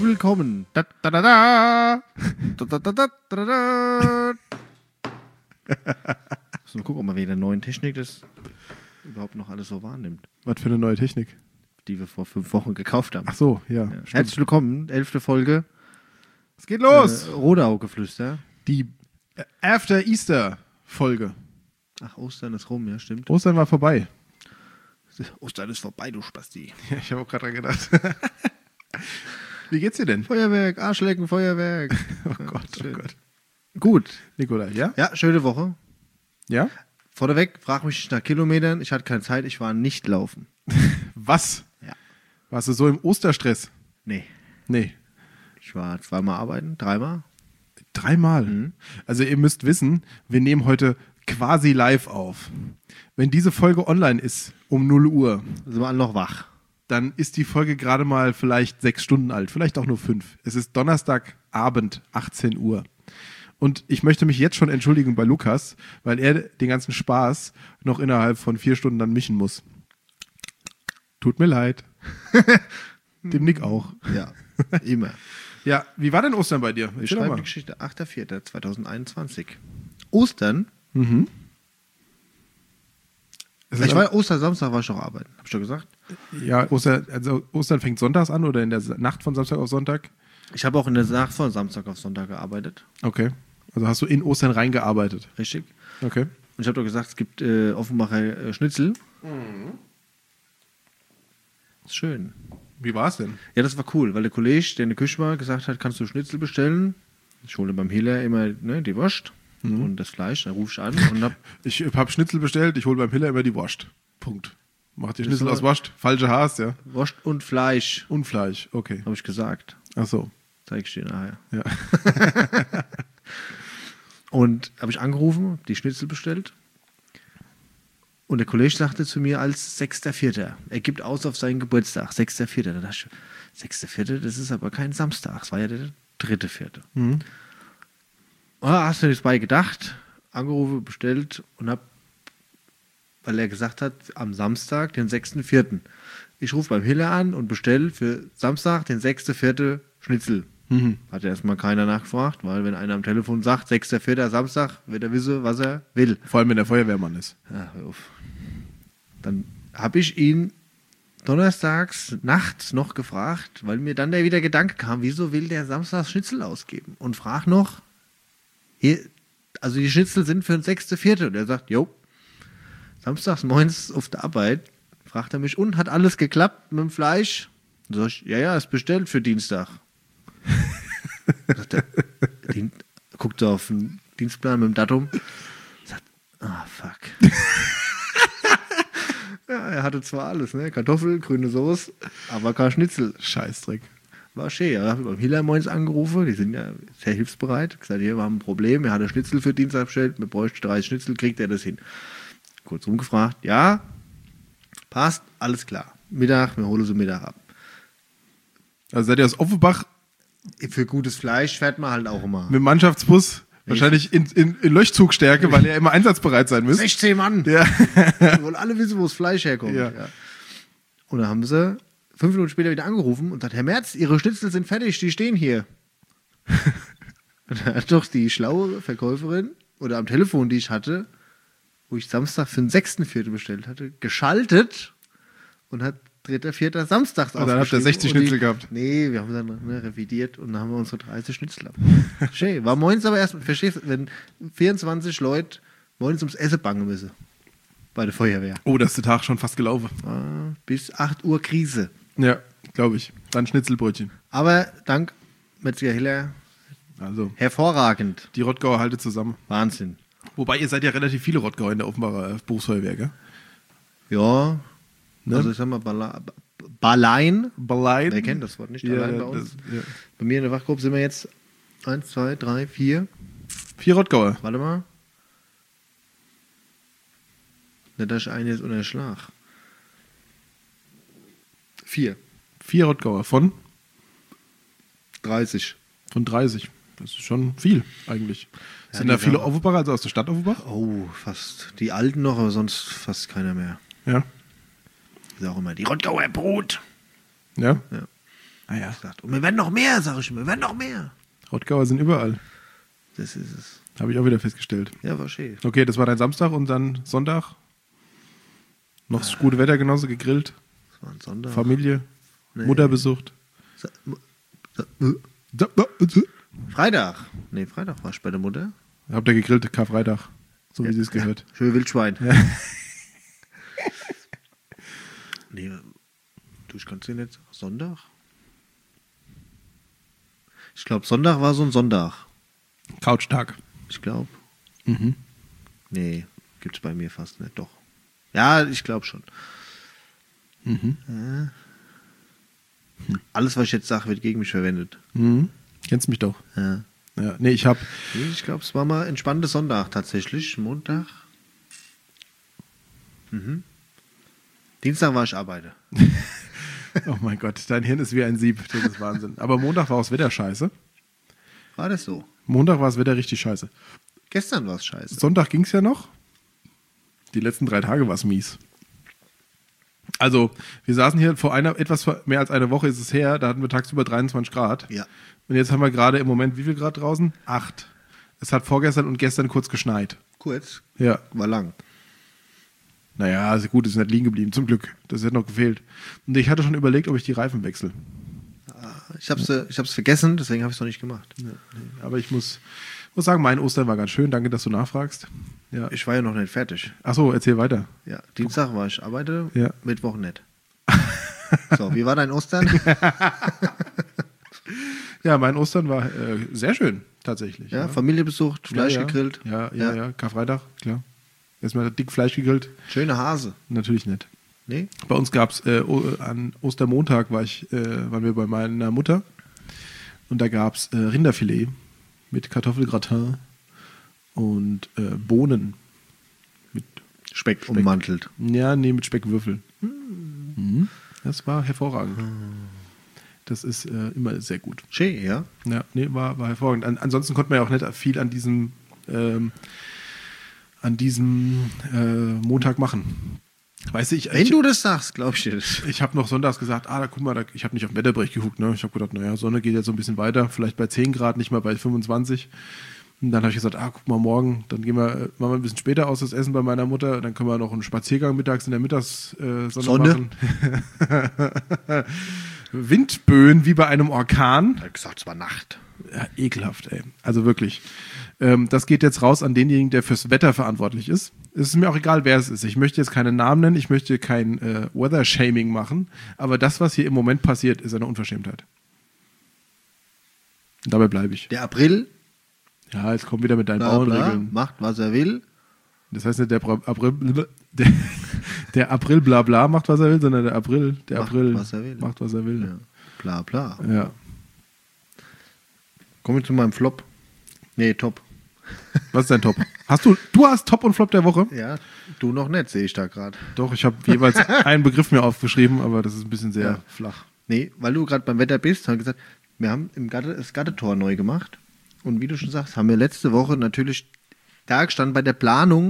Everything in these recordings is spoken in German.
willkommen. Da, da, da, da. Da, da, da, da, da, da. So, mal gucken, ob man wegen der neuen Technik das überhaupt noch alles so wahrnimmt. Was für eine neue Technik? Die wir vor 5 Wochen gekauft haben. Ach so, ja. Ja. Herzlich willkommen, 11. Folge. Es geht los! Rodau-Geflüster. Die After Easter Folge. Ach, Ostern ist rum, ja, stimmt. Ostern war vorbei. Ostern ist vorbei, du Spasti. Ja, ich habe auch gerade dran gedacht. Wie geht's dir denn? Feuerwerk, Arschlecken, Feuerwerk. Oh Gott, oh Gott. Gut. Nikolai, ja? Ja, schöne Woche. Ja? Vorneweg, frag mich nicht nach Kilometern. Ich hatte keine Zeit, ich war nicht laufen. Was? Ja. Warst du so im Osterstress? Nee. Nee. Ich war 2-mal arbeiten, 3-mal. 3-mal? Mhm. Also ihr müsst wissen, wir nehmen heute quasi live auf. Wenn diese Folge online ist, um 0 Uhr, Sind wir alle noch wach. dann ist die Folge gerade mal vielleicht 6 Stunden alt, vielleicht auch nur 5. Es ist Donnerstagabend, 18 Uhr. Und ich möchte mich jetzt schon entschuldigen bei Lukas, weil er den ganzen Spaß noch innerhalb von 4 Stunden dann mischen muss. Tut mir leid. Dem Nick auch. Ja, immer. Ja, wie war denn Ostern bei dir? Ich Erzähl doch schreibe mal. die Geschichte 8.4.2021. Ostern? Es ist Ostersamstag war ich noch arbeiten. Hab ich schon gesagt? Ja, Ostern fängt sonntags an oder in der Nacht von Samstag auf Sonntag? Ich habe auch in der Nacht von Samstag auf Sonntag gearbeitet. Okay. Also hast du in Ostern reingearbeitet. Richtig. Okay. Und ich habe doch gesagt, es gibt Offenbacher Schnitzel. Ist schön. Wie war es denn? Ja, das war cool, weil der Kollege, der in der Küche war, gesagt hat, kannst du Schnitzel bestellen? Ich hole beim Hiller immer die Wurst und das Fleisch. Dann rufe ich an und hab Ich habe Schnitzel bestellt, ich hole beim Hiller immer die Wurst. Punkt. Macht die Das Schnitzel war- aus Wurst. Falsche Haas, ja. Wurst und Fleisch, Und Fleisch, okay. habe ich gesagt. Ach so. Zeig ich dir nachher. Ja. Und habe ich angerufen, hab die Schnitzel bestellt. Und der Kollege sagte zu mir als 6.4. Er gibt aus auf seinen Geburtstag. 6.4. Da dachte ich, 6.4., das ist aber kein Samstag. Es war ja der 3.4. Hast du nichts bei gedacht? Angerufen, bestellt und hab, weil er gesagt hat, am Samstag, den 6.4. Ich rufe beim Hiller an und bestelle für Samstag, den 6.4. Schnitzel. Hat erstmal keiner nachgefragt, weil wenn einer am Telefon sagt, 6.4. Samstag, wird er wissen, was er will. Vor allem, wenn der Feuerwehrmann ist. Ja, hör auf. Dann habe ich ihn donnerstags nachts noch gefragt, weil mir dann wieder Gedanke kam, wieso will der Samstags Schnitzel ausgeben? Und frag noch, hier, also die Schnitzel sind für den 6.4. Und er sagt, jo, samstags morgens auf der Arbeit, fragt er mich, und hat alles geklappt mit dem Fleisch? Und sag ich, ja, ist bestellt für Dienstag. Sagt er, guckt so auf den Dienstplan mit dem Datum, sagt, fuck. Ja, er hatte zwar alles, ne? Kartoffeln, grüne Soße, aber kein Schnitzel. Scheißdreck. War schön. Er hat beim Hiller Moins angerufen, die sind ja sehr hilfsbereit. Gesagt, hier, wir haben ein Problem, er hat ein Schnitzel für Dienstag bestellt, wir bräuchten 30 Schnitzel, kriegt er das hin? Kurz rumgefragt, ja, passt, alles klar. Mittag, wir holen sie Mittag ab. Also seid ihr aus Offenbach Für gutes Fleisch fährt man halt auch immer. mit dem Mannschaftsbus wahrscheinlich in Leuchtzugstärke, weil ihr immer einsatzbereit sein müsst. 16 Mann! Ja. Wir wollen alle wissen, wo das Fleisch herkommt. Ja. Ja. Und dann haben sie 5 Minuten später wieder angerufen und gesagt, Herr Merz, Ihre Schnitzel sind fertig, die stehen hier. Und dann hat doch die schlaue Verkäuferin oder am Telefon, die ich hatte, wo ich Samstag für den 6.4. bestellt hatte, geschaltet und hat 3.4. samstags Und dann habt ihr 60 Schnitzel gehabt. Nee, wir haben dann revidiert und dann haben wir unsere 30 Schnitzel ab. Schön. War morgens aber erst, verstehst du, wenn 24 Leute morgens ums Essen bangen müssen. Bei der Feuerwehr. Oh, das ist der Tag schon fast gelaufen. Bis 8 Uhr Krise. Ja, glaube ich. Dann Schnitzelbrötchen. Aber dank Metzger Hiller Also, hervorragend. die Rottgauer haltet zusammen. Wahnsinn. Wobei, ihr seid ja relativ viele Rottgauer in der Offenbarer Berufsfeuerwehr, gell? Ja, Ne? also ich sag mal, Balein. Balein. Wer kennt das Wort nicht? Ja, Allein ja, bei uns. ja. Bei mir in der Wachgruppe sind wir jetzt 1, 2, 3, 4. 4 Rottgauer. Warte mal. Nicht, dass ich einen jetzt unter Schlag. 4. 4 Rottgauer von 30. 30. Das ist schon viel, eigentlich. Ja, Sind da die viele sagen- Offenbacher, also aus der Stadt Offenbach? Oh, fast. Die Alten noch, aber sonst fast keiner mehr. Ja. Ist auch immer die Rottgauer Brot. Ja? Ja. Ah ja. Und wir werden noch mehr, sage ich immer, wir werden noch mehr. Rottgauer sind überall. Das ist es. Habe ich auch wieder festgestellt. Ja, war schön. Okay, das war dein Samstag und dann Sonntag? Noch das gute Wetter genossen, gegrillt? Das war ein Sonntag. Familie? Nee. Mutter besucht? Freitag. Nee, Freitag war ich bei der Mutter. Habt ihr gegrillt, Karfreitag, so wie sie es gehört. Schön Wildschwein. Ja. Nee, du, ich kann es dir nicht. Sonntag? Ich glaube, Sonntag war so ein Sonntag. Couchtag. Ich glaube. Mhm. Nee, gibt's bei mir fast nicht. Doch. Ja, ich glaube schon. Mhm. Alles, was ich jetzt sage, wird gegen mich verwendet. Mhm. Kennst mich doch. Ja. Ja. Nee, ich habe Nee, ich glaube, es war mal ein entspannter Sonntag tatsächlich. Montag. Dienstag war ich arbeite. oh mein Gott, dein Hirn ist wie ein Sieb. Das ist Wahnsinn. Aber Montag war das Wetter scheiße. War das so? Montag war das Wetter richtig scheiße. Gestern war es scheiße. Sonntag ging es ja noch. Die letzten 3 Tage war es mies. Also, wir saßen hier vor etwas mehr als einer Woche ist es her, da hatten wir tagsüber 23 Grad. Ja. Und jetzt haben wir gerade im Moment wie viel Grad draußen? 8. Es hat vorgestern und gestern kurz geschneit. Kurz, Ja. war lang. Naja, also gut, ist nicht liegen geblieben, zum Glück. Das hätte noch gefehlt. Und ich hatte schon überlegt, ob ich die Reifen wechsle. Ich hab's vergessen, deswegen habe ich es noch nicht gemacht. Ja, nee. Aber ich muss sagen, mein Ostern war ganz schön. Danke, dass du nachfragst. Ja. Ich war ja noch nicht fertig. Achso, erzähl weiter. Ja, Dienstag war ich arbeite, Ja. Mittwoch nicht. So, wie war dein Ostern? Ja, mein Ostern war sehr schön, tatsächlich. Ja, Familie besucht, Fleisch ja. gegrillt. Ja. Karfreitag, klar. Erstmal dick Fleisch gegrillt. Schöne Hase. Natürlich nicht. Nee? Bei uns gab es an Ostermontag waren wir bei meiner Mutter und da gab es Rinderfilet mit Kartoffelgratin und Bohnen mit Speck ummantelt. Ja, nee, mit Speckwürfeln. Mhm. Das war hervorragend. Das ist immer sehr gut. Schön, ja. Ja, nee, war hervorragend. Ansonsten konnte man ja auch nicht viel an diesem Montag machen. Weißt du, Wenn du das sagst, glaube ich dir das. ich habe noch sonntags gesagt, guck mal, ich habe nicht auf den Wetterbericht geguckt, ne? Ich habe gedacht, naja, Sonne geht jetzt so ein bisschen weiter, vielleicht bei 10 Grad, nicht mal bei 25. Und dann habe ich gesagt, guck mal, morgen, dann machen wir ein bisschen später aus das Essen bei meiner Mutter, dann können wir noch einen Spaziergang mittags in der Mittagssonne machen. Windböen wie bei einem Orkan. Ich habe gesagt, es war Nacht. Ja, ekelhaft, ey. Also wirklich. Das geht jetzt raus an denjenigen, der fürs Wetter verantwortlich ist. Es ist mir auch egal, wer es ist. Ich möchte jetzt keine Namen nennen, ich möchte kein Weather-Shaming machen, aber das, was hier im Moment passiert, ist eine Unverschämtheit. Und dabei bleibe ich. Der April, Ja, jetzt komm wieder mit deinen bla, bla, Bauernregeln. macht, was er will. Das heißt nicht, der April bla bla macht, was er will, sondern der April was er will. macht, was er will. Ja. Bla, bla. Ja. Kommen wir zu meinem Flop. Nee, Top. Was ist dein Top? Du hast Top und Flop der Woche? Ja, du noch nicht, sehe ich da gerade. Doch, ich habe jeweils einen Begriff mir aufgeschrieben, aber das ist ein bisschen sehr Ja. flach. Nee, weil du gerade beim Wetter bist, habe ich gesagt, wir haben das Gattetor neu gemacht. Und wie du schon sagst, haben wir letzte Woche natürlich da gestanden bei der Planung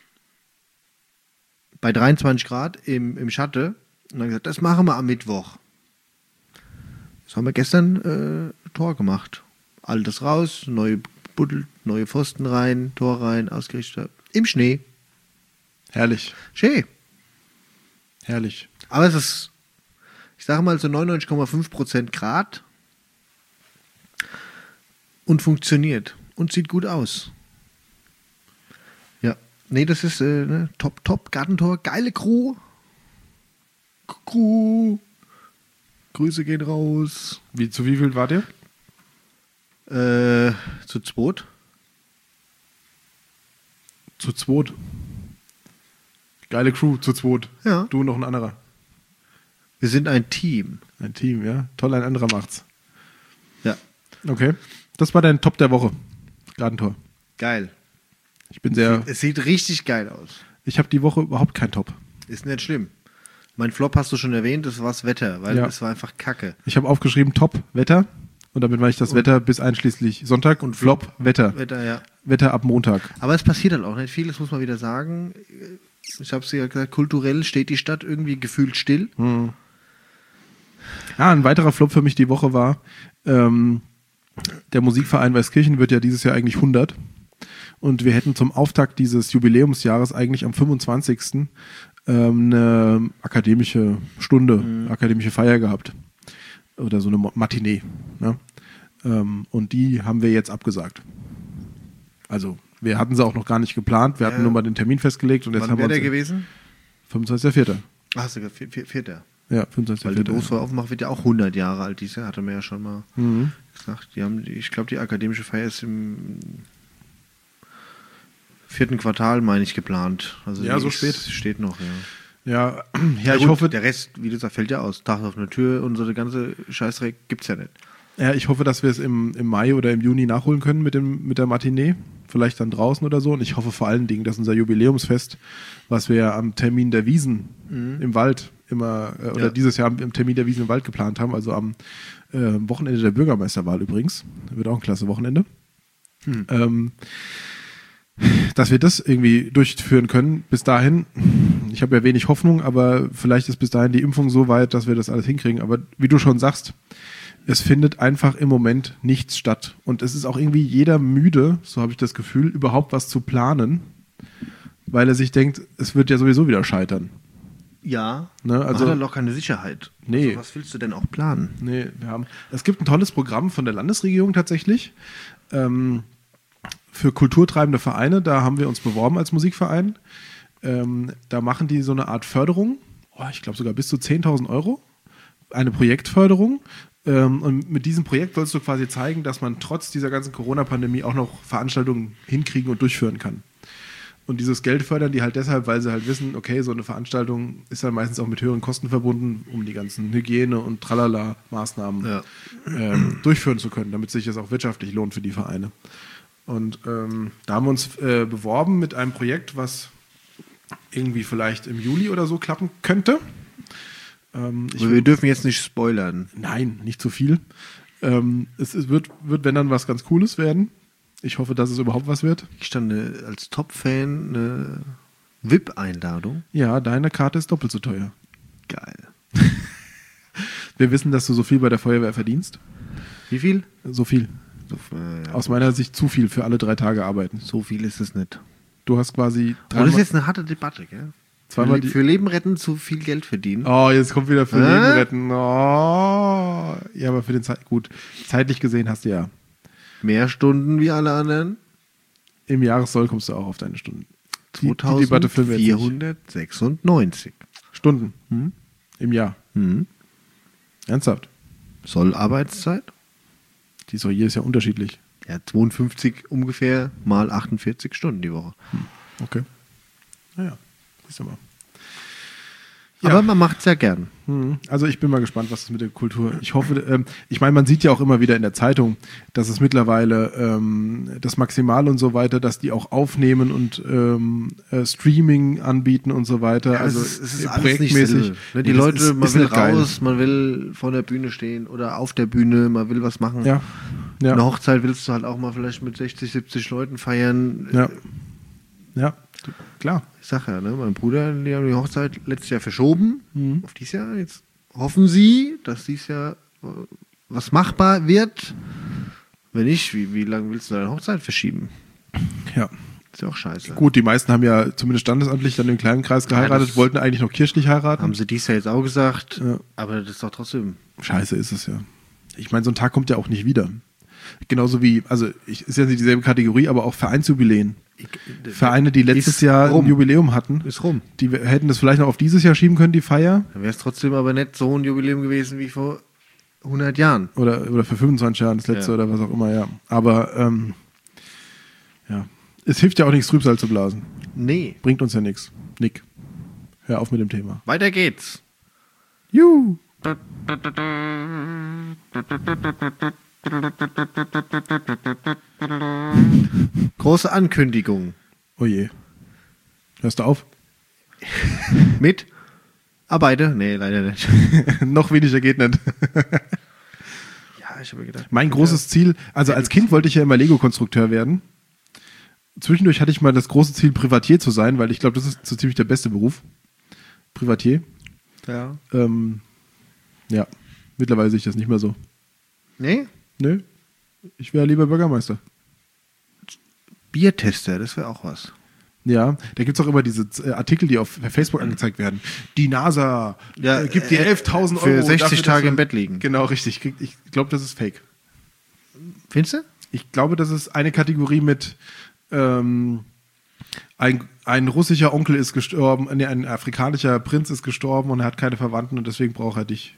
bei 23 Grad im Schatten. Und dann gesagt, das machen wir am Mittwoch. Das haben wir gestern Tor gemacht. Altes raus, neue Buddel, neue Pfosten rein, Tor rein, ausgerichtet. Im Schnee. Herrlich, Schön. herrlich. Aber es ist, ich sage mal so 99,5% Grad und funktioniert und sieht gut aus. Ja, nee, das ist top, Gartentor, geile Crew. Grüße gehen raus. Zu wie viel wart ihr? Zu zweit. Zu zweit. Geile Crew, zu zweit. Ja. Du und noch ein anderer. Wir sind ein Team. Ein Team, ja. Toll, ein anderer macht's. Ja, Okay. Das war dein Top der Woche. Gartentor. geil. Ich bin sehr. Es sieht richtig geil aus. Ich habe die Woche überhaupt kein Top. Ist nicht schlimm. Mein Flop hast du schon erwähnt, das war das Wetter, weil Ja. es war einfach Kacke. Ich habe aufgeschrieben Top, Wetter. Und damit meine ich das Wetter bis einschließlich Sonntag und Flop, Wetter. Wetter, ja. Wetter ab Montag. Aber es passiert halt auch nicht viel, das muss man wieder sagen. Ich habe es ja gesagt, kulturell steht die Stadt irgendwie gefühlt still. Ein weiterer Flop für mich die Woche war, der Musikverein Weißkirchen wird ja dieses Jahr eigentlich 100. Und wir hätten zum Auftakt dieses Jubiläumsjahres eigentlich am 25. Eine akademische Stunde, akademische Feier gehabt. Oder so eine Matinee. Ne? Und die haben wir jetzt abgesagt. Also, wir hatten sie auch noch gar nicht geplant. Wir hatten nur mal den Termin festgelegt. Und jetzt Wann haben wäre wir der gewesen? 25.04. Ach, sogar Vierter. Ja, 25.04. Weil die Großfeuer Aufmacht wird ja auch 100 Jahre alt dieses Jahr, hatte man ja schon mal gesagt. Ich glaube, die akademische Feier ist im 4. Quartal, meine ich, geplant. Also Ja, so spät. Steht noch, ja. Ja, Ich ich hoffe, der Rest, wie du sagst, fällt ja aus. Tag auf eine Tür und so der ganze Scheißdreck gibt's ja nicht. ja, ich hoffe, dass wir es im Mai oder im Juni nachholen können mit der Matinee. Vielleicht dann draußen oder so. Und ich hoffe vor allen Dingen, dass unser Jubiläumsfest, was wir ja am Termin der Wiesen im Wald immer, oder dieses Jahr im Termin der Wiesen im Wald geplant haben, also am Wochenende der Bürgermeisterwahl übrigens, wird auch ein klasse Wochenende, dass wir das irgendwie durchführen können. Bis dahin, ich habe ja wenig Hoffnung, aber vielleicht ist bis dahin die Impfung so weit, dass wir das alles hinkriegen. Aber wie du schon sagst, es findet einfach im Moment nichts statt. Und es ist auch irgendwie jeder müde, so habe ich das Gefühl, überhaupt was zu planen, weil er sich denkt, es wird ja sowieso wieder scheitern. Ja, Ne, also hat er noch keine Sicherheit. Nee. Also, was willst du denn auch planen? Nee, es gibt ein tolles Programm von der Landesregierung tatsächlich für kulturtreibende Vereine. Da haben wir uns beworben als Musikverein. Da machen die so eine Art Förderung, ich glaube sogar bis zu 10.000 Euro, eine Projektförderung. Und mit diesem Projekt sollst du quasi zeigen, dass man trotz dieser ganzen Corona-Pandemie auch noch Veranstaltungen hinkriegen und durchführen kann. Und dieses Geld fördern die halt deshalb, weil sie halt wissen, okay, so eine Veranstaltung ist dann meistens auch mit höheren Kosten verbunden, um die ganzen Hygiene- und Tralala-Maßnahmen durchführen zu können, damit sich das auch wirtschaftlich lohnt für die Vereine. Und da haben wir uns beworben mit einem Projekt, was irgendwie vielleicht im Juli oder so klappen könnte. Also wir dürfen jetzt nicht spoilern. Nein, nicht zu viel. Es wird, wenn dann, was ganz Cooles werden. Ich hoffe, dass es überhaupt was wird. Ich stand als Top-Fan eine VIP-Einladung. Ja, deine Karte ist doppelt so teuer. Geil. Wir wissen, dass du so viel bei der Feuerwehr verdienst. Wie viel? So viel. Aus meiner Sicht zu viel für alle 3 Tage arbeiten. So viel ist es nicht. Du hast quasi Aber das ist jetzt eine harte Debatte, gell? zweimal Für Leben retten zu viel Geld verdienen. Oh, jetzt kommt wieder für Leben retten. Oh. Ja, aber für den gut. Zeitlich gesehen hast du ja. Mehr Stunden wie alle anderen. Im Jahressoll kommst du auch auf deine Stunden. Die Debatte führen wir jetzt nicht. 496 Stunden im Jahr. Ernsthaft? Soll Arbeitszeit? Die ist doch jedes Jahr unterschiedlich. Ja, 52 ungefähr mal 48 Stunden die Woche. Okay. Naja, siehst du mal. Aber man macht es ja gern. Also ich bin mal gespannt, was es mit der Kultur. Ich hoffe, ich meine, man sieht ja auch immer wieder in der Zeitung, dass es mittlerweile das Maximal und so weiter, dass die auch aufnehmen und Streaming anbieten und so weiter. Ja, also es ist alles nicht dasselbe, ne? Die Leute, man will raus, man will vor der Bühne stehen oder auf der Bühne, man will was machen. Ja. Eine Hochzeit willst du halt auch mal vielleicht mit 60, 70 Leuten feiern. Ja, klar. Ich sag ja, ne, mein Bruder, die haben die Hochzeit letztes Jahr verschoben auf dieses Jahr. Jetzt hoffen sie, dass dieses Jahr was machbar wird. Wenn nicht, wie lange willst du deine Hochzeit verschieben? Ja. Ist ja auch scheiße. Gut, die meisten haben ja zumindest standesamtlich dann im kleinen Kreis geheiratet, wollten eigentlich noch kirchlich heiraten. Haben sie dieses Jahr jetzt auch gesagt, aber das ist doch trotzdem... Scheiße ist es ja. Ich meine, so ein Tag kommt ja auch nicht wieder. Genauso wie, ist ja nicht dieselbe Kategorie, aber auch Vereinsjubiläen. Vereine, die letztes Jahr ein Jubiläum hatten, ist rum. Die hätten das vielleicht noch auf dieses Jahr schieben können, die Feier. Dann wäre es trotzdem aber nicht so ein Jubiläum gewesen wie vor 100 Jahren. Oder für 25 Jahren, das letzte oder was auch immer, ja. Aber, es hilft ja auch nichts, Trübsal zu blasen. Nee. Bringt uns ja nichts. Nick, hör auf mit dem Thema. Weiter geht's. Juhu. Große Ankündigung. Oh je. Hörst du auf? Mit? Beide? Nee, leider nicht. Noch weniger geht nicht. Ja, ich habe gedacht. Mein großes Ziel, also als Kind wollte ich ja immer Lego-Konstrukteur werden. Zwischendurch hatte ich mal das große Ziel, Privatier zu sein, weil ich glaube, das ist so ziemlich der beste Beruf. Privatier. Ja. Ja. Mittlerweile sehe ich das nicht mehr so. Nee? Nö, ich wäre lieber Bürgermeister. Biertester, das wäre auch was. Ja, da gibt es auch immer diese Artikel, die auf Facebook angezeigt werden. Die NASA gibt dir 11.000 Euro. Für 60 dafür, Tage dass im Bett liegen. Genau, richtig. Ich glaube, das ist fake. Findest du? Ich glaube, das ist eine Kategorie mit ein russischer Onkel ist gestorben, ein afrikanischer Prinz ist gestorben und er hat keine Verwandten und deswegen braucht er dich.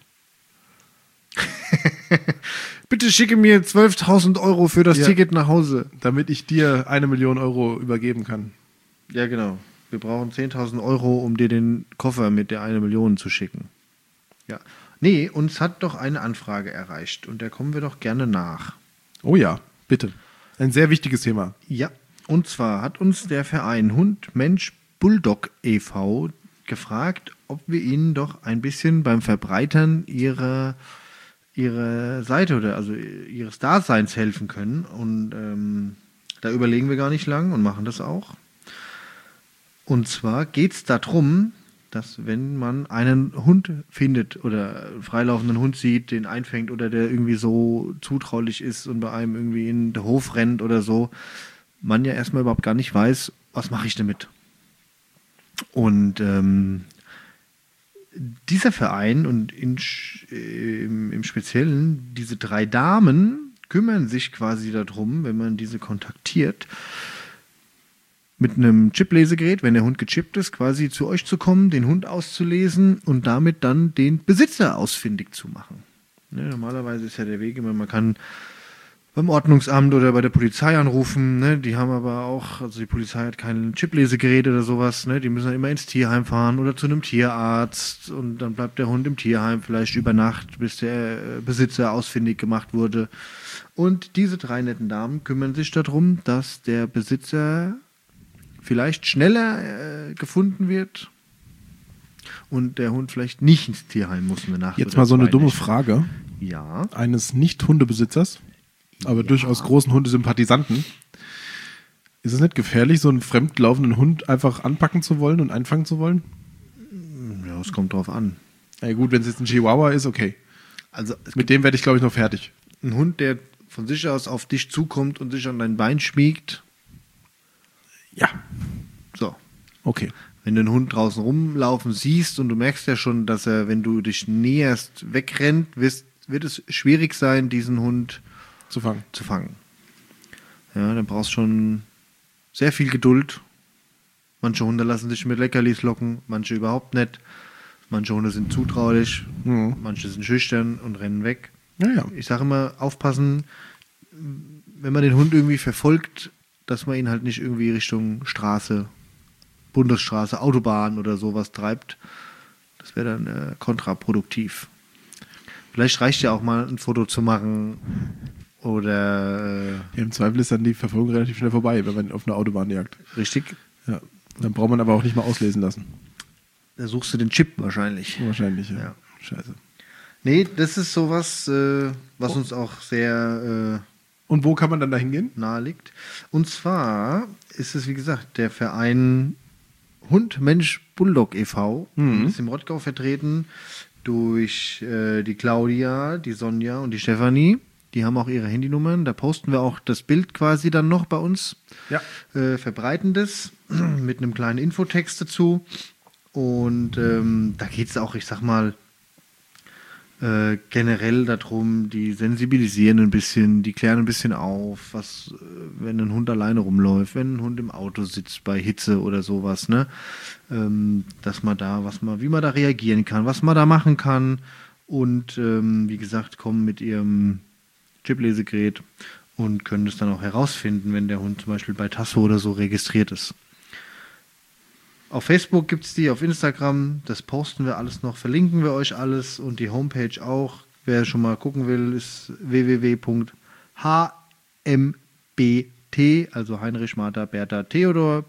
Bitte schicke mir 12.000 Euro für das Ticket nach Hause. Damit ich dir 1 Million Euro übergeben kann. Ja, genau. Wir brauchen 10.000 Euro, um dir den Koffer mit der 1 Million zu schicken. Ja. Nee, uns hat doch eine Anfrage erreicht und der kommen wir doch gerne nach. Oh ja, bitte. Ein sehr wichtiges Thema. Ja, und zwar hat uns der Verein Hund Mensch Bulldog e.V. gefragt, ob wir ihnen doch ein bisschen beim Verbreitern ihrer Seite oder also ihres Daseins helfen können. Und da überlegen wir gar nicht lang und machen das auch. Und zwar geht es darum, dass wenn man einen Hund findet oder einen freilaufenden Hund sieht, den einfängt oder der irgendwie so zutraulich ist und bei einem irgendwie in den Hof rennt oder so, man ja erstmal überhaupt gar nicht weiß, was mache ich damit. Und dieser Verein und im Speziellen diese 3 Damen kümmern sich quasi darum, wenn man diese kontaktiert, mit einem Chiplesegerät, wenn der Hund gechippt ist, quasi zu euch zu kommen, den Hund auszulesen und damit dann den Besitzer ausfindig zu machen. Ne, normalerweise ist ja der Weg immer, man kann beim Ordnungsamt oder bei der Polizei anrufen, ne, die haben aber auch, also die Polizei hat kein Chiplesegerät oder sowas, ne, die müssen dann immer ins Tierheim fahren oder zu einem Tierarzt und dann bleibt der Hund im Tierheim vielleicht über Nacht, bis der Besitzer ausfindig gemacht wurde. Und diese 3 netten Damen kümmern sich darum, dass der Besitzer vielleicht schneller gefunden wird und der Hund vielleicht nicht ins Tierheim muss eine Nacht. Jetzt mal so eine dumme Frage. Ja. Eines Nicht-Hundebesitzers, aber durchaus großen Hundesympathisanten. Ist es nicht gefährlich, so einen fremdlaufenden Hund einfach anpacken zu wollen und einfangen zu wollen? Ja, es kommt drauf an. Ja gut, wenn es jetzt ein Chihuahua ist, okay. Also mit dem werde ich, glaube ich, noch fertig. Ein Hund, der von sich aus auf dich zukommt und sich an dein Bein schmiegt. Ja. So. Okay. Wenn du einen Hund draußen rumlaufen siehst und du merkst ja schon, dass er, wenn du dich näherst, wegrennt, wird es schwierig sein, diesen Hund zu fangen. Ja, dann brauchst du schon sehr viel Geduld. Manche Hunde lassen sich mit Leckerlis locken, manche überhaupt nicht. Manche Hunde sind zutraulich, manche sind schüchtern und rennen weg. Ja. Ich sage immer, aufpassen, wenn man den Hund irgendwie verfolgt, dass man ihn halt nicht irgendwie Richtung Straße, Bundesstraße, Autobahn oder sowas treibt. Das wäre dann kontraproduktiv. Vielleicht reicht ja auch mal ein Foto zu machen oder... Ja, im Zweifel ist dann die Verfolgung relativ schnell vorbei, wenn man auf eine Autobahn jagt. Richtig. Ja. Dann braucht man aber auch nicht mal auslesen lassen. Da suchst du den Chip wahrscheinlich. Wahrscheinlich, ja. Scheiße. Nee, das ist sowas, was uns auch sehr... Und wo kann man dann da hingehen? Nahe liegt. Und zwar ist es, wie gesagt, der Verein Hund Mensch Bulldog e.V. Ist im Rottgau vertreten durch die Claudia, die Sonja und die Stefanie. Die haben auch ihre Handynummern. Da posten wir auch das Bild quasi dann noch bei uns. Ja. Verbreiten das mit einem kleinen Infotext dazu. Und da geht es auch, ich sag mal, generell darum, die sensibilisieren ein bisschen, die klären ein bisschen auf, was, wenn ein Hund alleine rumläuft, wenn ein Hund im Auto sitzt bei Hitze oder sowas, ne? Dass man da, wie man da reagieren kann, was man da machen kann und wie gesagt, kommen mit ihrem Chiplesegerät und können das dann auch herausfinden, wenn der Hund zum Beispiel bei Tasso oder so registriert ist. Auf Facebook gibt es die, auf Instagram, das posten wir alles noch, verlinken wir euch alles und die Homepage auch. Wer schon mal gucken will, ist www.hmbt, also Heinrich Martha Bertha Theodor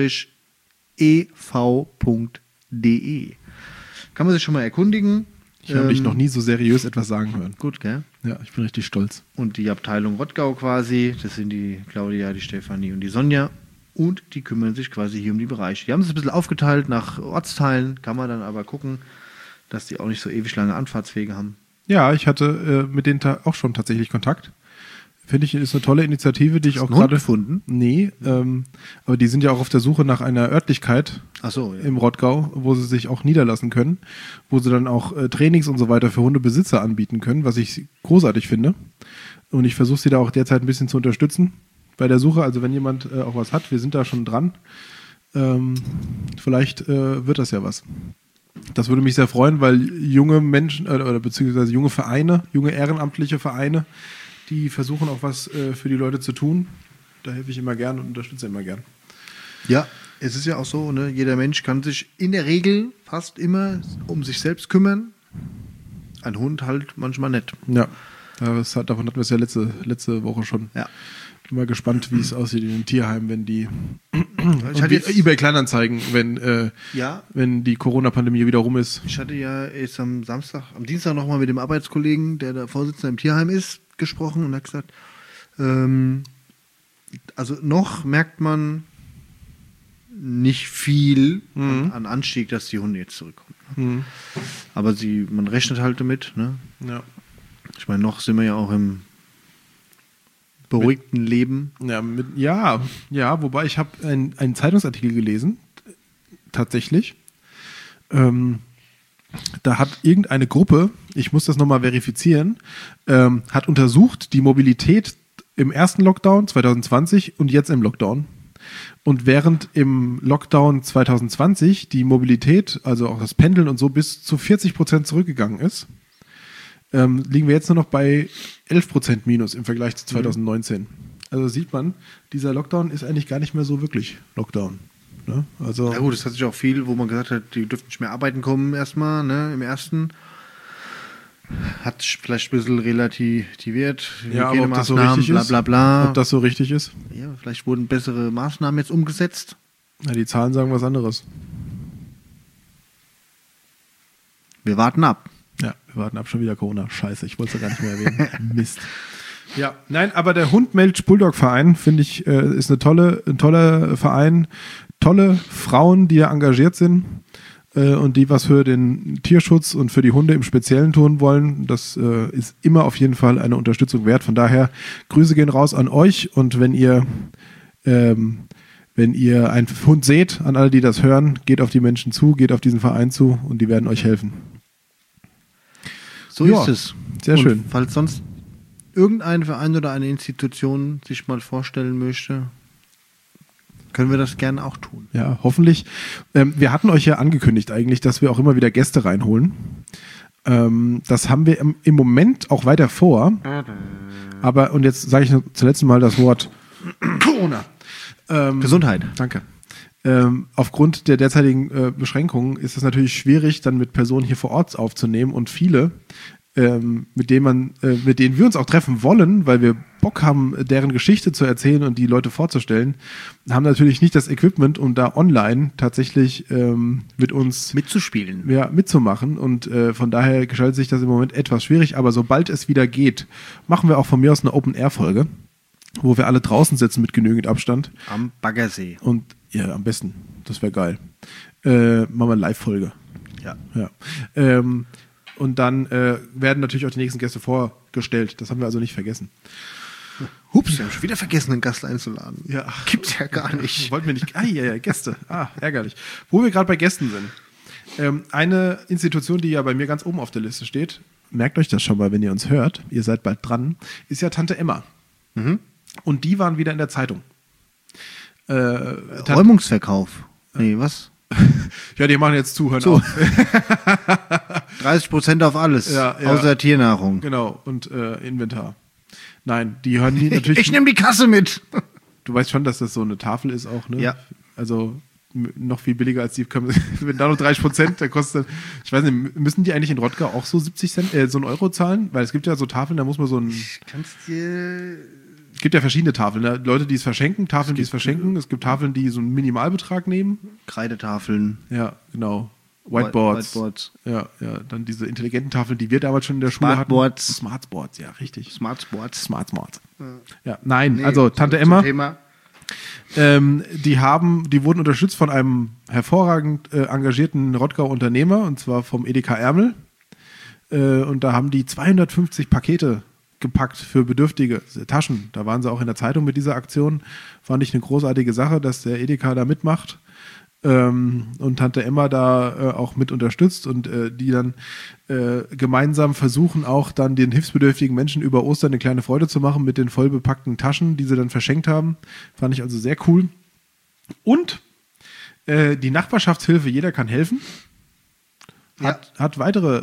ev.de. Kann man sich schon mal erkundigen. Ich habe dich noch nie so seriös etwas sagen hören. Gut, gell? Ja, ich bin richtig stolz. Und die Abteilung Rottgau quasi, das sind die Claudia, die Stefanie und die Sonja. Und die kümmern sich quasi hier um die Bereiche. Die haben es ein bisschen aufgeteilt nach Ortsteilen, kann man dann aber gucken, dass die auch nicht so ewig lange Anfahrtswege haben. Ja, ich hatte mit denen auch schon tatsächlich Kontakt. Finde ich, ist eine tolle Initiative, die ich auch gerade gefunden. Nee, aber die sind ja auch auf der Suche nach einer Örtlichkeit Ach so, ja. im Rottgau, wo sie sich auch niederlassen können, wo sie dann auch Trainings und so weiter für Hundebesitzer anbieten können, was ich großartig finde. Und ich versuche sie da auch derzeit ein bisschen zu unterstützen bei der Suche. Also wenn jemand auch was hat, wir sind da schon dran. Vielleicht wird das ja was. Das würde mich sehr freuen, weil junge Menschen oder beziehungsweise junge Vereine, junge ehrenamtliche Vereine, die versuchen auch was für die Leute zu tun. Da helfe ich immer gern und unterstütze immer gern. Ja, es ist ja auch so, ne? Jeder Mensch kann sich in der Regel fast immer um sich selbst kümmern. Ein Hund halt manchmal nicht. Ja, davon hatten wir es ja letzte Woche schon. Ja. Bin mal gespannt, wie es aussieht in den Tierheimen, wenn die Ich hatte jetzt, eBay Kleinanzeigen, wenn die Corona-Pandemie wieder rum ist. ich hatte ja jetzt am Dienstag nochmal mit dem Arbeitskollegen, der der Vorsitzende im Tierheim ist, gesprochen und hat gesagt, also noch merkt man nicht viel an Anstieg, dass die Hunde jetzt zurückkommen. Mhm. Aber man rechnet halt damit. Ne? Ja. Ich meine, noch sind wir ja auch im beruhigten Leben. Ja, wobei ich habe einen Zeitungsartikel gelesen, tatsächlich. Da hat irgendeine Gruppe, ich muss das nochmal verifizieren, hat untersucht die Mobilität im ersten Lockdown 2020 und jetzt im Lockdown. Und während im Lockdown 2020 die Mobilität, also auch das Pendeln und so, bis zu 40% zurückgegangen ist, liegen wir jetzt nur noch bei 11% Minus im Vergleich zu 2019. Also sieht man, dieser Lockdown ist eigentlich gar nicht mehr so wirklich Lockdown. Ne? Also, Ja gut, es hat sich auch viel, wo man gesagt hat, die dürften nicht mehr arbeiten kommen erstmal, ne, im ersten. Hat sich vielleicht ein bisschen relativiert. ja, aber ob das so Hygienemaßnahmen, richtig bla ist, bla bla. ob das so richtig ist, Ja, vielleicht wurden bessere Maßnahmen jetzt umgesetzt. ja, die Zahlen sagen was anderes. Wir warten ab. Ja, wir warten ab, schon wieder Corona. Scheiße, ich wollte es ja gar nicht mehr erwähnen. Mist. Ja, nein, aber der Hund-Melch-Bulldog-Verein, finde ich, ist ein toller Verein. Tolle Frauen, die da engagiert sind und die was für den Tierschutz und für die Hunde im Speziellen tun wollen. Das ist immer auf jeden Fall eine Unterstützung wert. Von daher, Grüße gehen raus an euch und wenn ihr einen Hund seht, an alle, die das hören, geht auf die Menschen zu, geht auf diesen Verein zu und die werden euch helfen. So Ja, ist es. sehr Und schön. Falls sonst irgendein Verein oder eine Institution sich mal vorstellen möchte, können wir das gerne auch tun. Ja, hoffentlich. Wir hatten euch ja angekündigt eigentlich, dass wir auch immer wieder Gäste reinholen. Das haben wir im Moment auch weiter vor. Aber, und jetzt sage ich noch zuletzt mal das Wort Corona. Gesundheit. Danke. Aufgrund der derzeitigen Beschränkungen ist es natürlich schwierig, dann mit Personen hier vor Ort aufzunehmen und viele, mit denen wir uns auch treffen wollen, weil wir Bock haben, deren Geschichte zu erzählen und die Leute vorzustellen, haben natürlich nicht das Equipment, um da online tatsächlich mit uns Mitzuspielen. mitzumachen und von daher gestaltet sich das im Moment etwas schwierig, aber sobald es wieder geht, machen wir auch von mir aus eine Open-Air-Folge, wo wir alle draußen sitzen mit genügend Abstand. Am Baggersee. Und ja, am besten. Das wäre geil. Machen wir eine Live-Folge. Ja. Und dann werden natürlich auch die nächsten Gäste vorgestellt. Das haben wir also nicht vergessen. Hups, wir haben schon wieder vergessen, einen Gast einzuladen. Ja. Gibt's ja gar nicht. Wollten wir nicht. Gäste. Ärgerlich. Wo wir gerade bei Gästen sind. Eine Institution, die ja bei mir ganz oben auf der Liste steht, merkt euch das schon mal, wenn ihr uns hört, ihr seid bald dran, ist ja Tante Emma. Mhm. Und die waren wieder in der Zeitung. Räumungsverkauf. Nee, was? Ja, die machen jetzt zu, hören auf. 30% auf alles, Ja. außer Tiernahrung. Genau, und Inventar. Nein, die hören die natürlich. Ich nehme die Kasse mit. Du weißt schon, dass das so eine Tafel ist auch, ne? Ja. Also noch viel billiger als die. Wenn da noch 30%, dann kostet, ich weiß nicht, müssen die eigentlich in Rottgau auch so 70 Cent, so einen Euro zahlen? Weil es gibt ja so Tafeln, da muss man so ein. Es gibt ja verschiedene Tafeln. Ne? Leute, die es verschenken, Tafeln, die es verschenken. Es gibt Tafeln, die so einen Minimalbetrag nehmen. Kreidetafeln. Ja, genau. Whiteboards. Whiteboards. Ja. Dann diese intelligenten Tafeln, die wir damals schon in der Schule Smartboards. hatten. Smartboards, ja, richtig. Smartboards. Smartboards. Ja, nein, also Tante Emma. Thema. Die wurden unterstützt von einem hervorragend engagierten Rottgau Unternehmer, und zwar vom Edeka Ärmel. Und da haben die 250 Pakete gepackt für Bedürftige, Taschen. Da waren sie auch in der Zeitung mit dieser Aktion. Fand ich eine großartige Sache, dass der Edeka da mitmacht. Und Tante Emma da auch mit unterstützt und die dann gemeinsam versuchen auch dann den hilfsbedürftigen Menschen über Ostern eine kleine Freude zu machen mit den voll bepackten Taschen, die sie dann verschenkt haben. Fand ich also sehr cool. Und die Nachbarschaftshilfe Jeder kann helfen hat weitere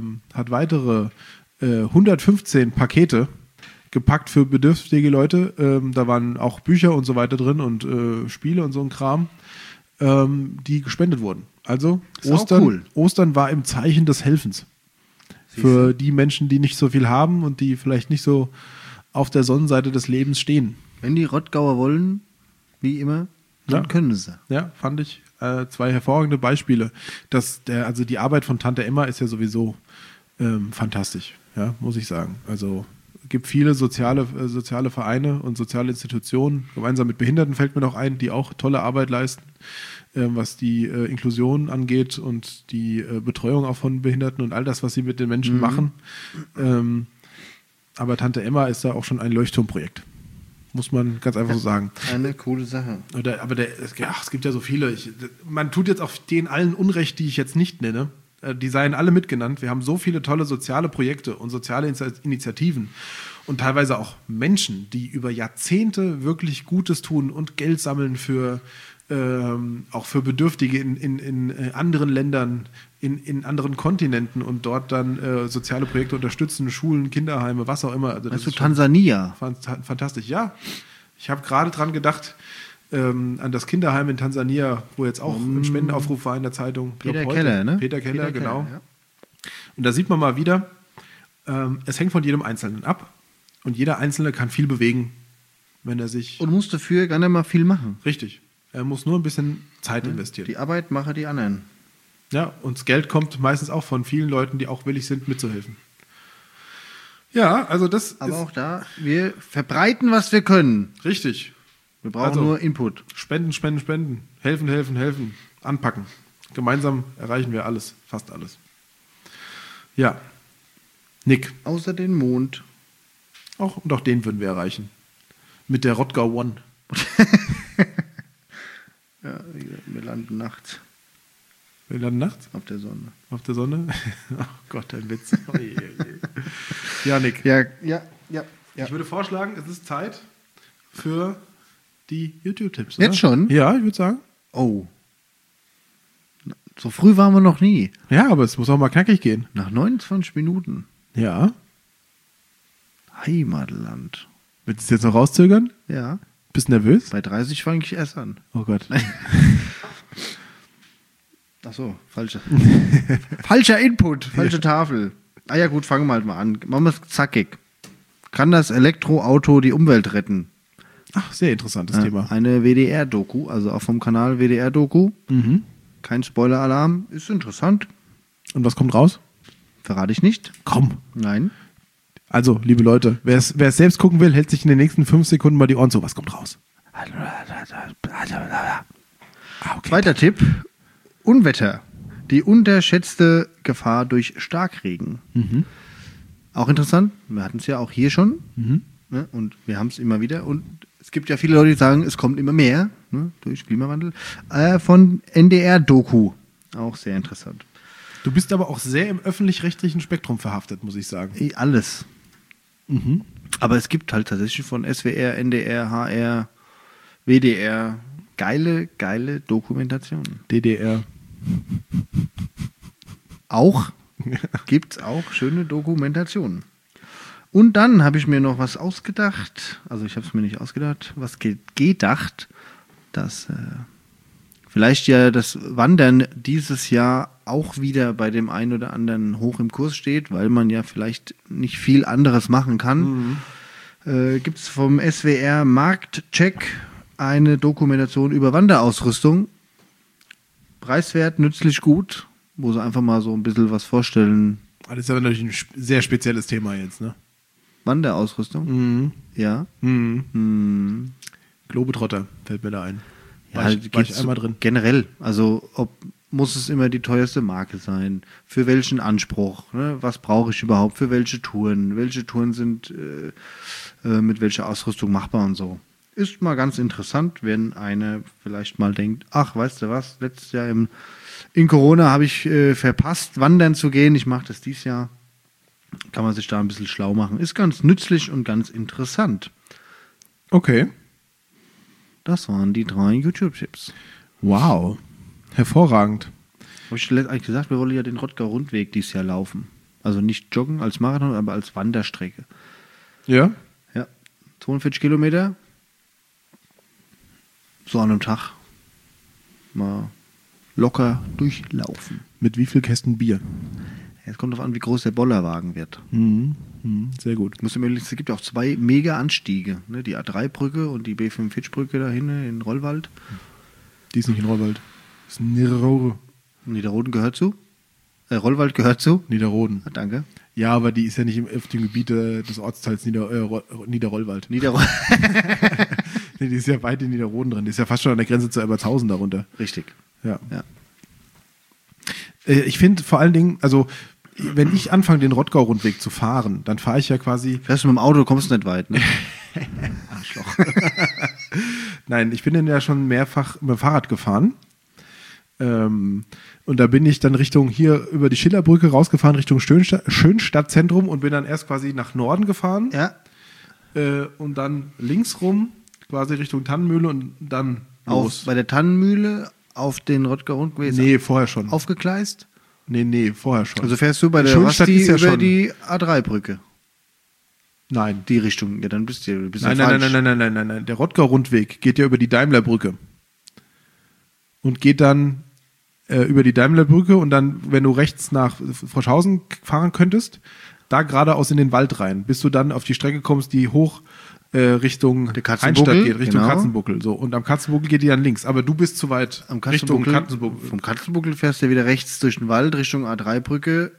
115 Pakete gepackt für bedürftige Leute. Da waren auch Bücher und so weiter drin und Spiele und so ein Kram, die gespendet wurden. Also Ostern war im Zeichen des Helfens. Für die Menschen, die nicht so viel haben und die vielleicht nicht so auf der Sonnenseite des Lebens stehen. Wenn die Rottgauer wollen, wie immer, dann können sie. Ja, fand ich zwei hervorragende Beispiele. Also die Arbeit von Tante Emma ist ja sowieso fantastisch, ja, muss ich sagen. Also es gibt viele soziale Vereine und soziale Institutionen, gemeinsam mit Behinderten fällt mir noch ein, die auch tolle Arbeit leisten, was die Inklusion angeht und die Betreuung auch von Behinderten und all das, was sie mit den Menschen machen. Aber Tante Emma ist da auch schon ein Leuchtturmprojekt. Muss man ganz einfach so sagen. Eine coole Sache. Es gibt ja so viele. Man tut jetzt auch denen allen Unrecht, die ich jetzt nicht nenne. Die seien alle mitgenannt. Wir haben so viele tolle soziale Projekte und soziale Initiativen und teilweise auch Menschen, die über Jahrzehnte wirklich Gutes tun und Geld sammeln auch für Bedürftige in anderen Ländern, in anderen Kontinenten und dort dann soziale Projekte unterstützen, Schulen, Kinderheime, was auch immer. Also das ist Tansania. Fantastisch, ja. Ich habe gerade dran gedacht, an das Kinderheim in Tansania, wo jetzt auch ein Spendenaufruf war in der Zeitung. Peter Keller, ne? Peter Keller, genau. Ja. Und da sieht man mal wieder, es hängt von jedem Einzelnen ab und jeder Einzelne kann viel bewegen, wenn er sich... Und muss dafür gar nicht mal viel machen. Richtig. Er muss nur ein bisschen Zeit investieren. Die Arbeit machen die anderen. Ja, und das Geld kommt meistens auch von vielen Leuten, die auch willig sind, mitzuhelfen. Ja, also das Aber auch da, wir verbreiten, was wir können. Richtig. Wir brauchen nur Input. Spenden. Helfen. Anpacken. Gemeinsam erreichen wir alles, fast alles. Ja. Nick. Außer den Mond. Und auch den würden wir erreichen. Mit der Rottgau One. Ja, wir landen nachts. Wir landen nachts? Auf der Sonne. Auf der Sonne? Oh Gott, ein Witz. Oh je. Ja, Nick. Ja. Ich würde vorschlagen, es ist Zeit für die YouTube-Tipps. Jetzt schon? Ja, ich würde sagen. Oh. So früh waren wir noch nie. Ja, aber es muss auch mal knackig gehen. Nach 29 Minuten. Ja. Heimatland. Willst du es jetzt noch rauszögern? Ja. Bist du nervös? Bei 30 fange ich erst an. Oh Gott. Ach so, falscher Input, falsche Tafel. Ah ja gut, fangen wir halt mal an. Machen wir es zackig. Kann das Elektroauto die Umwelt retten? Ach, sehr interessantes Thema. Eine WDR-Doku, also auch vom Kanal WDR-Doku. Mhm. Kein Spoiler-Alarm, ist interessant. Und was kommt raus? Verrate ich nicht. Komm. Nein. Also, liebe Leute, wer es selbst gucken will, hält sich in den nächsten 5 Sekunden mal die Ohren zu. Was kommt raus? Okay. Zweiter Tipp. Unwetter. Die unterschätzte Gefahr durch Starkregen. Mhm. Auch interessant. Wir hatten es ja auch hier schon. Mhm. Ne? Und wir haben es immer wieder. Und es gibt ja viele Leute, die sagen, es kommt immer mehr, ne? Durch Klimawandel. Von NDR-Doku. Auch sehr interessant. Du bist aber auch sehr im öffentlich-rechtlichen Spektrum verhaftet, muss ich sagen. Alles. Mhm. Aber es gibt halt tatsächlich von SWR, NDR, HR, WDR geile Dokumentationen. DDR. Auch gibt es auch schöne Dokumentationen. Und dann habe ich mir noch was ausgedacht. Also ich habe es mir nicht ausgedacht. Was gedacht, dass vielleicht ja das Wandern dieses Jahr auch wieder bei dem einen oder anderen hoch im Kurs steht, weil man ja vielleicht nicht viel anderes machen kann. Gibt es vom SWR Marktcheck eine Dokumentation über Wanderausrüstung. Preiswert, nützlich, gut, wo sie einfach mal so ein bisschen was vorstellen. Das ist aber natürlich ein sehr spezielles Thema jetzt, ne? Wanderausrüstung? Mhm. Ja. Globetrotter fällt mir da ein. Ja, war ich einmal drin. Generell, also ob muss es immer die teuerste Marke sein? Für welchen Anspruch? Ne? Was brauche ich überhaupt für welche Touren? Welche Touren sind mit welcher Ausrüstung machbar und so? Ist mal ganz interessant, wenn einer vielleicht mal denkt, ach, weißt du was, letztes Jahr in Corona habe ich verpasst, wandern zu gehen. Ich mache das dieses Jahr. Kann man sich da ein bisschen schlau machen. Ist ganz nützlich und ganz interessant. Okay. Das waren die 3 YouTube-Tipps. Wow. Hervorragend. Habe ich eigentlich gesagt, wir wollen ja den Rottgau-Rundweg dieses Jahr laufen. Also nicht joggen als Marathon, aber als Wanderstrecke. Ja? Ja, 42 Kilometer. So an einem Tag mal locker durchlaufen. Mit wie viel Kästen Bier? Es kommt darauf an, wie groß der Bollerwagen wird. Sehr gut. Es gibt ja auch 2 Mega-Anstiege. Ne? Die A3-Brücke und die B45-Brücke da hinten in Rollwald. Die ist nicht in Rollwald. Das ist Niederroden. Niederroden gehört zu? Rollwald gehört zu? Niederroden. Ah, danke. Ja, aber die ist ja nicht auf dem Gebiet des Ortsteils Niederrollwald. Nee, die ist ja weit in Niederroden drin. Die ist ja fast schon an der Grenze zu Elbertshausen darunter. Richtig. Ja. Ja. Ich finde vor allen Dingen, also wenn ich anfange, den Rottgau-Rundweg zu fahren, dann fahre ich ja quasi... Fährst du mit dem Auto, kommst du nicht weit, ne? Arschloch. Nein, ich bin dann ja schon mehrfach mit dem Fahrrad gefahren. Und da bin ich dann Richtung hier über die Schillerbrücke rausgefahren, Richtung Schönstadtzentrum und bin dann erst quasi nach Norden gefahren. Ja. Und dann links rum, quasi Richtung Tannenmühle und dann los. Bei der Tannenmühle auf den Rottgau-Rundweg Nee, vorher schon. aufgegleist? Nee, vorher schon. Also fährst du bei der Schönstadt Rasti ist ja über schon- die A3-Brücke? Nein. Die Richtung, ja, dann bist du Nein. falsch. Nein. Der Rottgau-Rundweg geht ja über die Daimlerbrücke. Und geht dann über die Daimlerbrücke und dann, wenn du rechts nach Froschhausen fahren könntest, da geradeaus in den Wald rein, bis du dann auf die Strecke kommst, die hoch Richtung Der Katzenbuckel, Rheinstadt geht, Richtung genau. Katzenbuckel. So. Und am Katzenbuckel geht die dann links. Aber du bist zu weit Am Richtung Katzenbuckel, Katzenbuckel. vom Katzenbuckel fährst du wieder rechts durch den Wald Richtung A3-Brücke,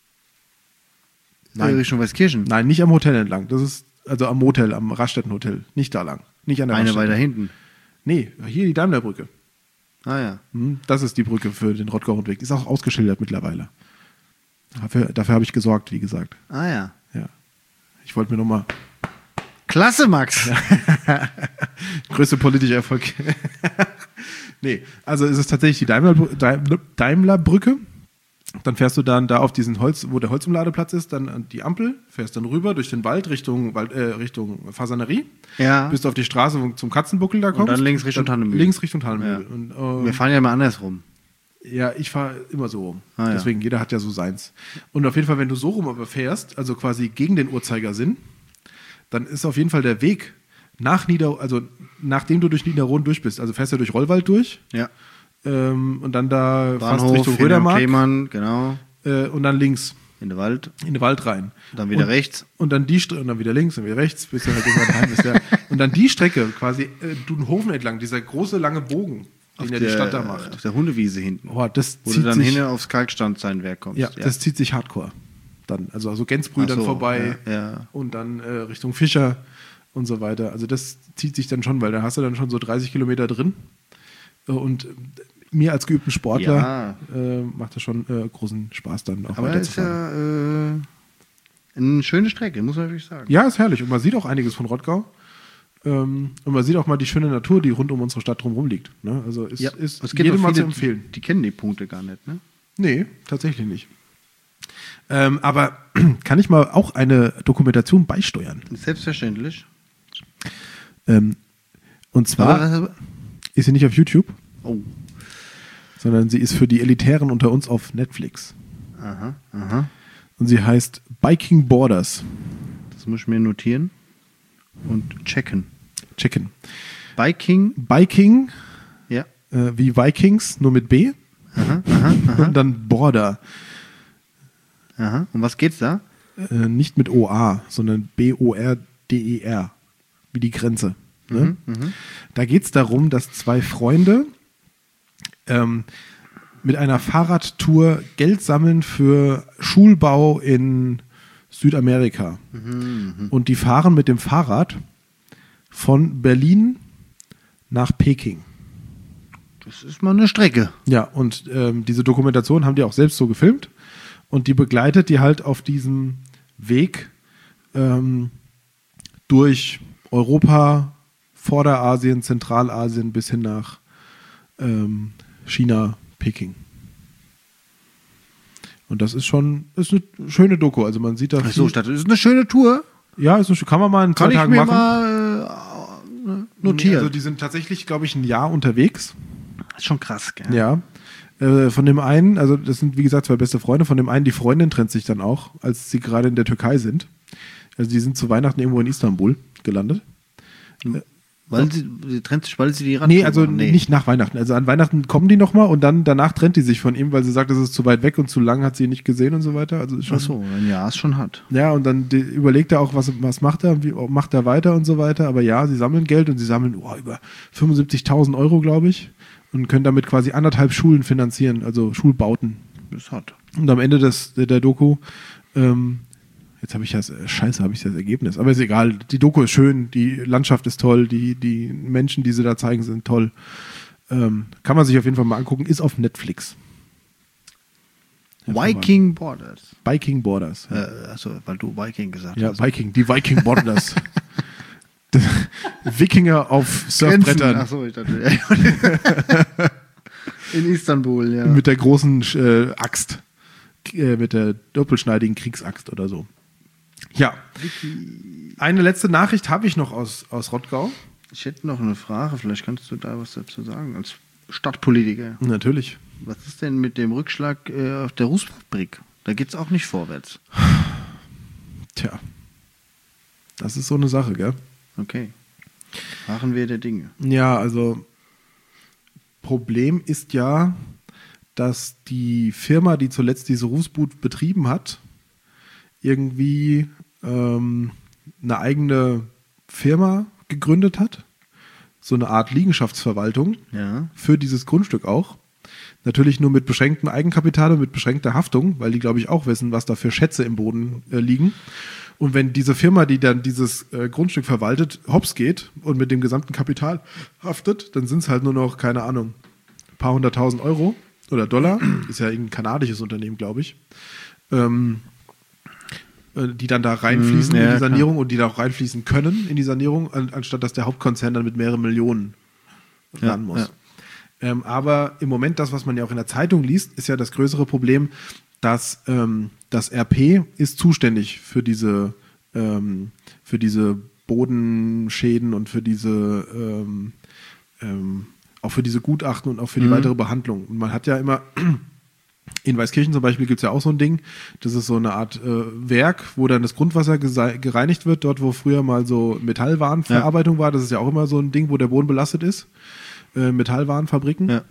Nein. Richtung Weißkirchen. Nein, nicht am Hotel entlang. Das ist also am Motel, am Raststättenhotel. Nicht da lang. Nicht an der Eine Raststätte. weiter hinten. Nee, hier die Daimlerbrücke. Ah ja. Das ist die Brücke für den Rottgau-Rundweg. Ist auch ausgeschildert mittlerweile. Dafür habe ich gesorgt, wie gesagt. Ah ja. Ja. Ich wollte mir nochmal Klasse, Max. größte politische Erfolg. Nee, also es ist tatsächlich die Daimlerbrücke. Dann fährst du dann da auf diesen wo der Holzumladeplatz ist, dann an die Ampel, fährst dann rüber durch den Wald Richtung Fasanerie. Ja. Bis du auf die Straße zum Katzenbuckel da kommst. dann links Richtung Tannenmühle. Links Richtung Tannenmühle. Ja. Und, Wir fahren ja mal andersrum. ja, ich fahre immer so rum. Ah, ja. Deswegen, jeder hat ja so seins. Und auf jeden Fall, wenn du so rum aber fährst, also quasi gegen den Uhrzeigersinn, dann ist auf jeden Fall der Weg nachdem du durch Niederroden durch bist, also fährst du durch Rollwald durch Ja. und dann da fast Bahnhof, Richtung Rödermark Klemann, genau. und dann links In den Wald. in den Wald rein. Dann wieder und, rechts. Und dann und dann wieder links und wieder rechts, bis du halt irgendwann daheim bist. Ja. Und dann die Strecke quasi Dudenhofen entlang, dieser große lange Bogen, den ja die Stadt da macht. Auf der Hundewiese hinten. Oh, das Wo du zieht dann sich, hin aufs Kalksteinwerk kommst. ja, das zieht sich hardcore. Dann, also Gänzbrüdern Ach so, vorbei ja. und dann Richtung Fischer und so weiter. Also das zieht sich dann schon, weil da hast du dann schon so 30 Kilometer drin. Und mir als geübten Sportler macht das schon großen Spaß dann auch Aber das ist ja eine schöne Strecke, muss man wirklich sagen. Ja, ist herrlich. Und man sieht auch einiges von Rottgau. Und man sieht auch mal die schöne Natur, die rund um unsere Stadt drumherum liegt. Ne? Also ist es gibt jedem auch mal zu viele, empfehlen. die kennen die Punkte gar nicht, ne? Nee, tatsächlich nicht. Aber kann ich mal auch eine Dokumentation beisteuern? Selbstverständlich. Und zwar ist sie nicht auf YouTube, Oh. sondern sie ist für die Elitären unter uns auf Netflix. Aha, aha. Und sie heißt Biking Borders. Das muss ich mir notieren und checken. Checken. Biking, ja. Wie Vikings, nur mit B. Aha, aha, aha. Und dann Border. Aha. Um was geht's da? Nicht mit OA, sondern BORDER. Wie die Grenze. Ne? Da geht es darum, dass 2 Freunde mit einer Fahrradtour Geld sammeln für Schulbau in Südamerika. Und die fahren mit dem Fahrrad von Berlin nach Peking. Das ist mal eine Strecke. Ja, und diese Dokumentation haben die auch selbst so gefilmt und die begleitet die halt auf diesem Weg durch Europa, Vorderasien, Zentralasien bis hin nach China, Peking. Und das ist eine schöne Doku. Also man sieht da Achso, das ist eine schöne Tour. Ja, kann man mal in 2 Tagen machen. Mal notieren. Also die sind tatsächlich, glaube ich, ein Jahr unterwegs. Das ist schon krass, gell? Ja. Von dem einen, also das sind wie gesagt 2 beste Freunde, von dem einen die Freundin trennt sich dann auch, als sie gerade in der Türkei sind. Also die sind zu Weihnachten irgendwo in Istanbul gelandet. Weil sie trennt sich, weil sie die Nee, also nicht nach Weihnachten. Also an Weihnachten kommen die nochmal und dann danach trennt die sich von ihm, weil sie sagt, das ist zu weit weg und zu lang hat sie ihn nicht gesehen und so weiter. Also ist schon, Achso, wenn ja, es schon hat. ja, und dann überlegt er auch, was macht er, wie macht er weiter und so weiter. Aber ja, sie sammeln Geld und sie sammeln über 75.000 Euro, glaube ich, und können damit quasi 1,5 Schulen finanzieren, also Schulbauten. Das hat. Und am Ende der Doku, jetzt habe ich das Ergebnis, aber ist egal. Die Doku ist schön, die Landschaft ist toll, die Menschen, die sie da zeigen, sind toll. Kann man sich auf jeden Fall mal angucken, ist auf Netflix. Viking Borders. Viking Borders. Ja, Also, weil du Viking gesagt ja hast. die Viking Borders. Wikinger auf Surfbrettern. Achso, ich dachte. In Istanbul, ja. Mit der großen Axt. Mit der doppelschneidigen Kriegsaxt oder so. Ja. Eine letzte Nachricht habe ich noch aus Rottgau. Ich hätte noch eine Frage, vielleicht kannst du da was dazu sagen, als Stadtpolitiker. Natürlich. Was ist denn mit dem Rückschlag auf der Rußfabrik? Da geht es auch nicht vorwärts. Tja. Das ist so eine Sache, gell? Okay. Machen wir der Dinge. Ja, also Problem ist ja, dass die Firma, die zuletzt diese Rußbud betrieben hat, irgendwie eine eigene Firma gegründet hat. So eine Art Liegenschaftsverwaltung für dieses Grundstück auch. Natürlich nur mit beschränktem Eigenkapital und mit beschränkter Haftung, weil die, glaube ich, auch wissen, was da für Schätze im Boden liegen. Und wenn diese Firma, die dann dieses Grundstück verwaltet, hops geht und mit dem gesamten Kapital haftet, dann sind es halt nur noch, keine Ahnung, ein paar 100.000 Euro oder Dollar. Ist ja irgendein kanadisches Unternehmen, glaube ich. Die dann da reinfließen in die Sanierung und die da auch reinfließen können in die Sanierung, anstatt dass der Hauptkonzern dann mit mehreren Millionen ran muss. Ja. Aber im Moment, das, was man ja auch in der Zeitung liest, ist ja das größere Problem, dass das RP ist zuständig für diese Bodenschäden und für diese auch für diese Gutachten und auch für die weitere Behandlung. Und man hat ja immer in Weißkirchen zum Beispiel gibt es ja auch so ein Ding, das ist so eine Art Werk, wo dann das Grundwasser gereinigt wird, dort wo früher mal so Metallwarenverarbeitung war, das ist ja auch immer so ein Ding, wo der Boden belastet ist, Metallwarenfabriken. Ja.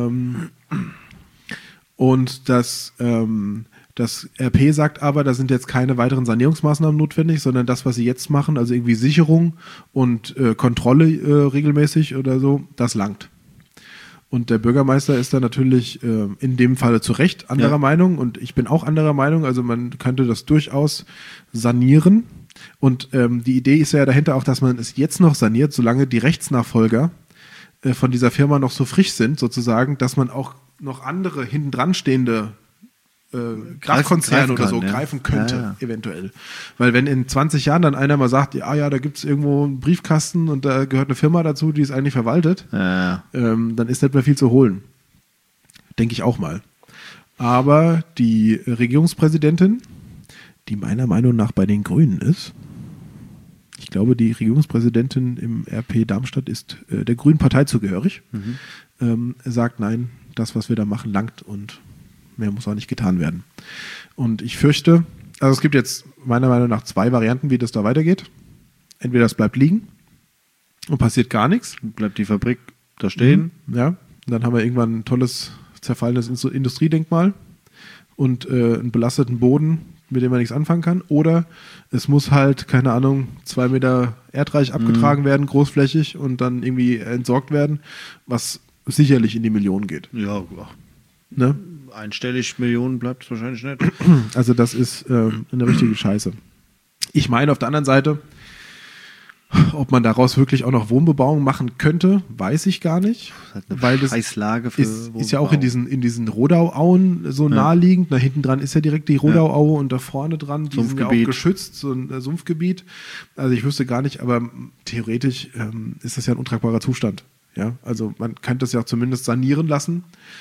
Und das RP sagt aber, da sind jetzt keine weiteren Sanierungsmaßnahmen notwendig, sondern das, was sie jetzt machen, also irgendwie Sicherung und Kontrolle regelmäßig oder so, das langt. Und der Bürgermeister ist da natürlich in dem Falle zu Recht anderer Meinung und ich bin auch anderer Meinung. Also man könnte das durchaus sanieren. Und die Idee ist ja dahinter auch, dass man es jetzt noch saniert, solange die Rechtsnachfolger von dieser Firma noch so frisch sind, sozusagen, dass man auch noch andere hinten dran stehende Kraftkonzerne oder so greifen könnte, eventuell. Weil wenn in 20 Jahren dann einer mal sagt, ja, da gibt es irgendwo einen Briefkasten und da gehört eine Firma dazu, die es eigentlich verwaltet, dann ist nicht mehr viel zu holen. Denke ich auch mal. Aber die Regierungspräsidentin, die meiner Meinung nach bei den Grünen ist, ich glaube, die Regierungspräsidentin im RP Darmstadt ist der Grünen Partei zugehörig, sagt, nein, das, was wir da machen, langt und mehr muss auch nicht getan werden. Und ich fürchte, also es gibt jetzt meiner Meinung nach 2 Varianten, wie das da weitergeht. Entweder es bleibt liegen und passiert gar nichts. Bleibt die Fabrik da stehen. Ja, und dann haben wir irgendwann ein tolles, zerfallenes Industriedenkmal und einen belasteten Boden, mit dem man nichts anfangen kann. Oder es muss halt, keine Ahnung, 2 Meter Erdreich abgetragen werden, großflächig und dann irgendwie entsorgt werden, was sicherlich in die Millionen geht. Ja, ne? Einstellig Millionen bleibt es wahrscheinlich nicht. Also das ist eine richtige Scheiße. Ich meine, auf der anderen Seite, Ob man daraus wirklich auch noch Wohnbebauung machen könnte, weiß ich gar nicht. Das ist eine weil das Scheißlage für ist ja auch Wohnbau. in diesen Rodauauen so naheliegend. Da hinten dran ist ja direkt die Rodauaue und da vorne dran, die sind ja auch Sumpfgebiet. geschützt, so ein Sumpfgebiet. Also ich wüsste gar nicht, aber theoretisch ist das ja ein untragbarer Zustand. Ja, also man könnte das ja auch zumindest sanieren lassen.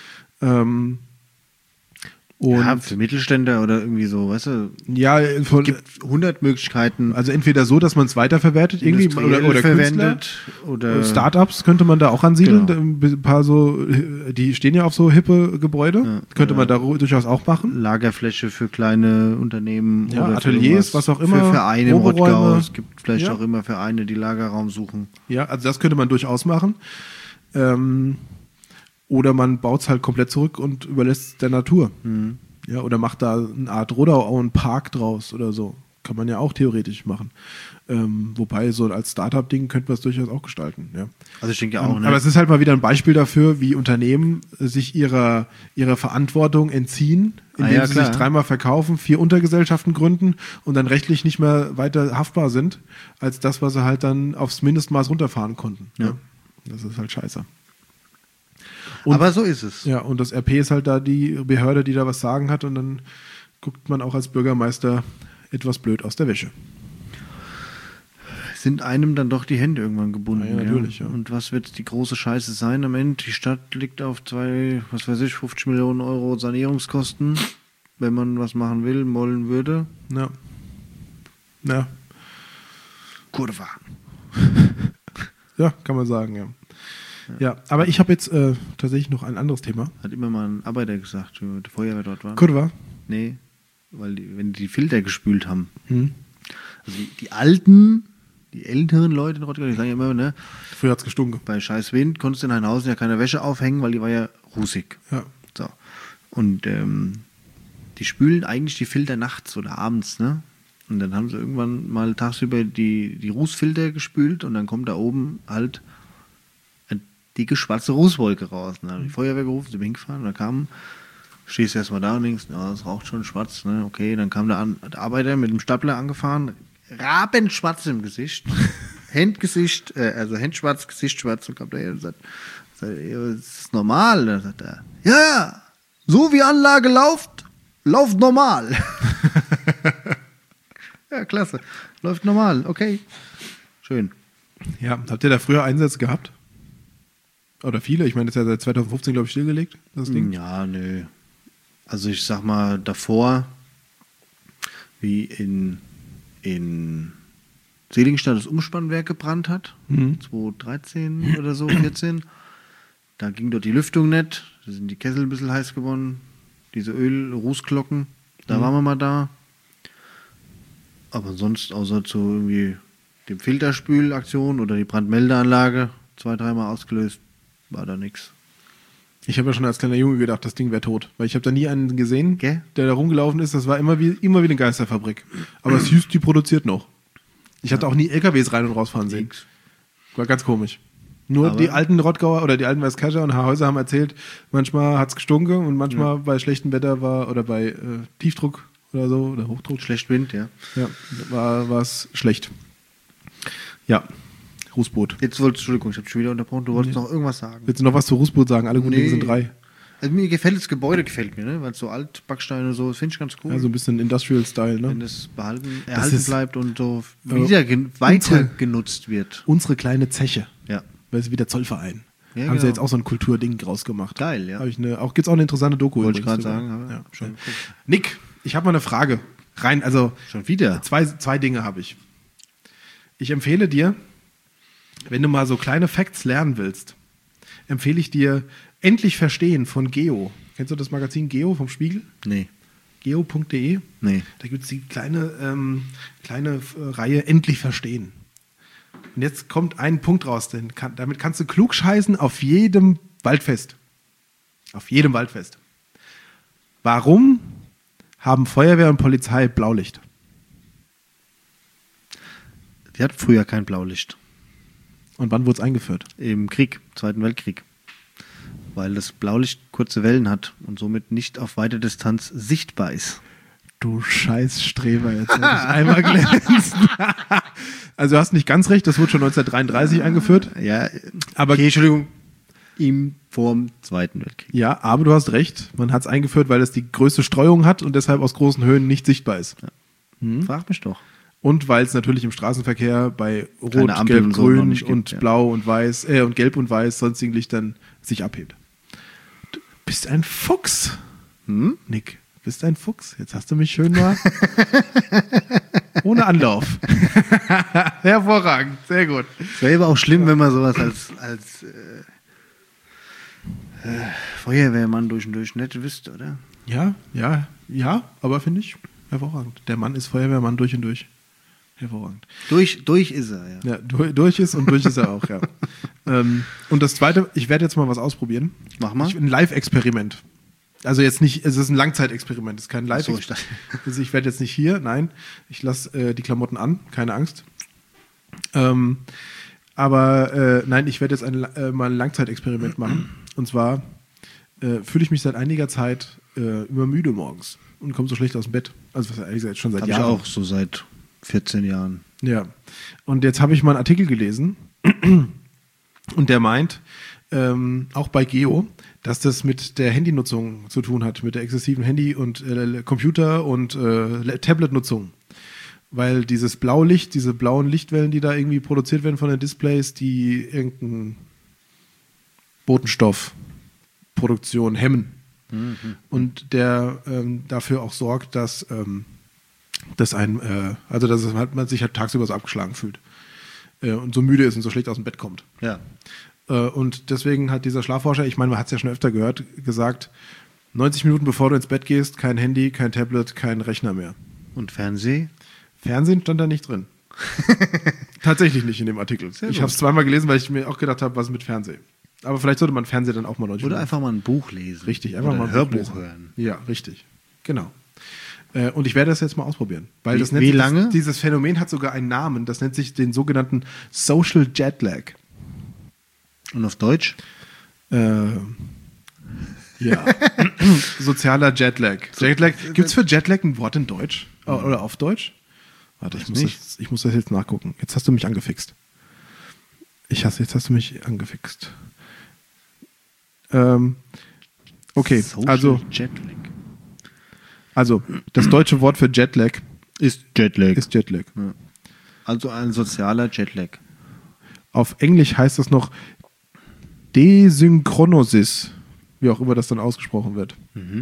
Und Ja, für Mittelständler oder irgendwie so, weißt du, ja, es gibt 100 Möglichkeiten, also entweder so, dass man es weiterverwertet irgendwie industriell oder Künstler. verwendet oder Startups könnte man da auch ansiedeln. Genau. Ein paar so, die stehen ja auf so hippe Gebäude. Ja, Könnte man da durchaus auch machen. Lagerfläche für kleine Unternehmen Ja, oder für Ateliers, irgendwas. was auch immer, Für Vereine im Proberäume. Rottgau. Es gibt vielleicht Ja. auch immer Vereine, die Lagerraum suchen. Ja, also das könnte man durchaus machen. Oder man baut es halt komplett zurück und überlässt es der Natur. Mhm. Ja, oder macht da eine Art Rodauauen-Park draus oder so. Kann man ja auch theoretisch machen. Wobei, so als Startup-Ding könnte man es durchaus auch gestalten. Ja. Also ich denke auch, ne? Aber es ist halt mal wieder ein Beispiel dafür, wie Unternehmen sich ihrer Verantwortung entziehen, indem ja, sie klar. sich dreimal verkaufen, 4 Untergesellschaften gründen und dann rechtlich nicht mehr weiter haftbar sind, als das, was sie halt dann aufs Mindestmaß runterfahren konnten. Ja. Das ist halt scheiße. Und- Aber so ist es. Ja, und das RP ist halt da die Behörde, die da was sagen hat und dann guckt man auch als Bürgermeister etwas blöd aus der Wäsche. Sind einem dann doch die Hände irgendwann gebunden. Ja, natürlich, ja. Und was wird die große Scheiße sein am Ende? Die Stadt liegt auf 50 Millionen Euro Sanierungskosten, wenn man was machen will, wollen würde. Ja. Ja. Kurva. Ja, kann man sagen, ja. Ja, aber ich habe jetzt tatsächlich noch ein anderes Thema. Hat immer mal ein Arbeiter gesagt, wie die Feuerwehr dort war. Kurva. Nee, weil wenn die Filter gespült haben. Hm. Also die alten, die älteren Leute in Rottgau, die sagen ja immer, ne, Früher hat's gestunken. bei scheiß Wind konntest du in Heinhausen ja keine Wäsche aufhängen, weil die war ja rußig. Ja. So. Und die spülen eigentlich die Filter nachts oder abends, ne? Und dann haben sie irgendwann mal tagsüber die Rußfilter gespült und dann kommt da oben halt eine dicke schwarze Rußwolke raus. Dann haben die Feuerwehr gerufen, sind hingefahren und dann stehst du erstmal da und denkst, ja, es raucht schon schwarz, ne? Okay, dann kam der Arbeiter mit dem Stapler angefahren, rabenschwarz im Gesicht, Händschwarz, Gesicht schwarz und kam daher und sagt, ist das normal? Dann sagt er, ja, so wie Anlage läuft normal. Ja, klasse. Läuft normal, okay. Schön. Ja, habt ihr da früher Einsätze gehabt? Oder viele? Ich meine, das ist ja seit 2015, glaube ich, stillgelegt, das Ding. Ja, nö. Also ich sag mal, davor, wie in Seligenstadt das Umspannwerk gebrannt hat, 2013 oder so, 14, da ging dort die Lüftung nicht, da sind die Kessel ein bisschen heiß geworden, diese Rußglocken, da waren wir mal da. Aber sonst, außer zu irgendwie dem Filterspülaktion oder die Brandmeldeanlage 2-3 Mal ausgelöst, war da nichts. Ich habe ja schon als kleiner Junge gedacht, das Ding wäre tot. Weil ich habe da nie einen gesehen, Gell? der da rumgelaufen ist. Das war immer wie eine Geisterfabrik. Aber es hieß, die produziert noch. Ich hatte auch nie LKWs rein und rausfahren sehen. Nix. War ganz komisch. Nur Aber- die alten Rottgauer oder die alten Weißkascher und Haarhäuser haben erzählt, manchmal hat es gestunken und manchmal bei schlechtem Wetter oder bei Tiefdruck oder so oder Hochdruck. Schlecht Wind, ja. Ja, war es schlecht. Ja, Rußboot. Entschuldigung, ich habe schon wieder unterbrochen. Du wolltest noch irgendwas sagen. Willst du noch was zu Rußboot sagen? Alle guten Dinge Nee. sind 3. Also mir gefällt das Gebäude, ne? Weil es so Altbacksteine und so, das finde ich ganz cool. Ja, so ein bisschen Industrial-Style, wenn ne? das erhalten ist- bleibt und so unsere- weiter genutzt wird. Unsere kleine Zeche. Ja. Weil es wie der Zollverein. Ja, Haben sie genau. jetzt auch so ein Kulturding draus gemacht. Geil, ja. Gibt's auch eine interessante Doku. Wollte ich übrigens gerade drüber. sagen. Aber Ja, schon. Cool. Nick, ich habe mal eine Frage. Schon wieder. Zwei Dinge habe ich. Ich empfehle dir, wenn du mal so kleine Facts lernen willst, empfehle ich dir Endlich Verstehen von Geo. Kennst du das Magazin Geo vom Spiegel? Nee. Geo.de. Nee. Da gibt es die kleine Reihe Endlich Verstehen. Und jetzt kommt ein Punkt raus, damit kannst du klugscheißen auf jedem Waldfest. Auf jedem Waldfest. Warum haben Feuerwehr und Polizei Blaulicht? Die hat früher kein Blaulicht. Und wann wurde es eingeführt? Im Krieg, Zweiten Weltkrieg. Weil das Blaulicht kurze Wellen hat und somit nicht auf weite Distanz sichtbar ist. Du Scheißstreber, jetzt werde ich einmal glänzen. Also du hast nicht ganz recht, das wurde schon 1933 eingeführt. Ja, Aber okay, Entschuldigung. Ihm vorm Zweiten Weltkrieg. ja, aber du hast recht. Man hat es eingeführt, weil es die größte Streuung hat und deshalb aus großen Höhen nicht sichtbar ist. Frag mich doch. Und weil es natürlich im Straßenverkehr bei Rot, Keine Ampel Gelb, und so noch Grün nicht gibt, und ja. Blau und Weiß und Gelb und Weiß sonstigen Lichtern sich abhebt. Du bist ein Fuchs, Nick. Du bist ein Fuchs. Jetzt hast du mich schön mal ohne Anlauf. Hervorragend, sehr gut. Es wäre aber auch schlimm, wenn man sowas als Feuerwehrmann durch und durch nicht wüsste, oder? Ja, aber finde ich hervorragend. Der Mann ist Feuerwehrmann durch und durch. Hervorragend. Durch ist er, ja. Ja, durch ist und durch ist er auch, ja. Und das Zweite, ich werde jetzt mal was ausprobieren. Mach mal. Ein Live-Experiment. Also jetzt nicht, es ist ein Langzeitexperiment, es ist kein Ach so, Live-Experiment. Also ich werde jetzt nicht hier, nein, ich lasse die Klamotten an, keine Angst. Aber nein, ich werde jetzt mal ein Langzeitexperiment machen. Und zwar fühle ich mich seit einiger Zeit immer müde morgens und komme so schlecht aus dem Bett. Also was ehrlich gesagt schon seit Habe ich Jahren. auch so seit 14 Jahren. Ja. Und jetzt habe ich mal einen Artikel gelesen und der meint, auch bei Geo, dass das mit der Handynutzung zu tun hat, mit der exzessiven Handy- und Computer- und Tablet-Nutzung. Weil dieses Blaulicht, diese blauen Lichtwellen, die da irgendwie produziert werden von den Displays, die irgendeinen Botenstoffproduktion hemmen. Und der dafür auch sorgt, dass man sich halt tagsüber so abgeschlagen fühlt und so müde ist und so schlecht aus dem Bett kommt. Ja. Und deswegen hat dieser Schlafforscher, ich meine, man hat es ja schon öfter gehört, gesagt, 90 Minuten bevor du ins Bett gehst, kein Handy, kein Tablet, kein Rechner mehr. Und Fernseh? Fernsehen stand da nicht drin. Tatsächlich nicht in dem Artikel. Ich habe es zweimal gelesen, weil ich mir auch gedacht habe, was ist mit Fernsehen? Aber vielleicht sollte man Fernsehen dann auch mal 90 Oder Minuten. einfach mal ein Buch lesen. Richtig, einfach Oder mal ein ein Hörbuch Buch lesen. hören. Ja, richtig. Genau. Und ich werde das jetzt mal ausprobieren. Weil das nennt Wie sich lange? Dieses Phänomen hat sogar einen Namen. Das nennt sich den sogenannten Social Jetlag. Und auf Deutsch? Ja. Sozialer Jetlag. Gibt es für Jetlag ein Wort in Deutsch? Oder auf Deutsch? Warte, ich muss das jetzt nachgucken. Jetzt hast du mich angefixt. Jetzt hast du mich angefixt. Okay, Social Jetlag. also das deutsche Wort für Jetlag Ist Jetlag. ist Jetlag. Ja. Also ein sozialer Jetlag. Auf Englisch heißt das noch Desynchronosis, wie auch immer das dann ausgesprochen wird.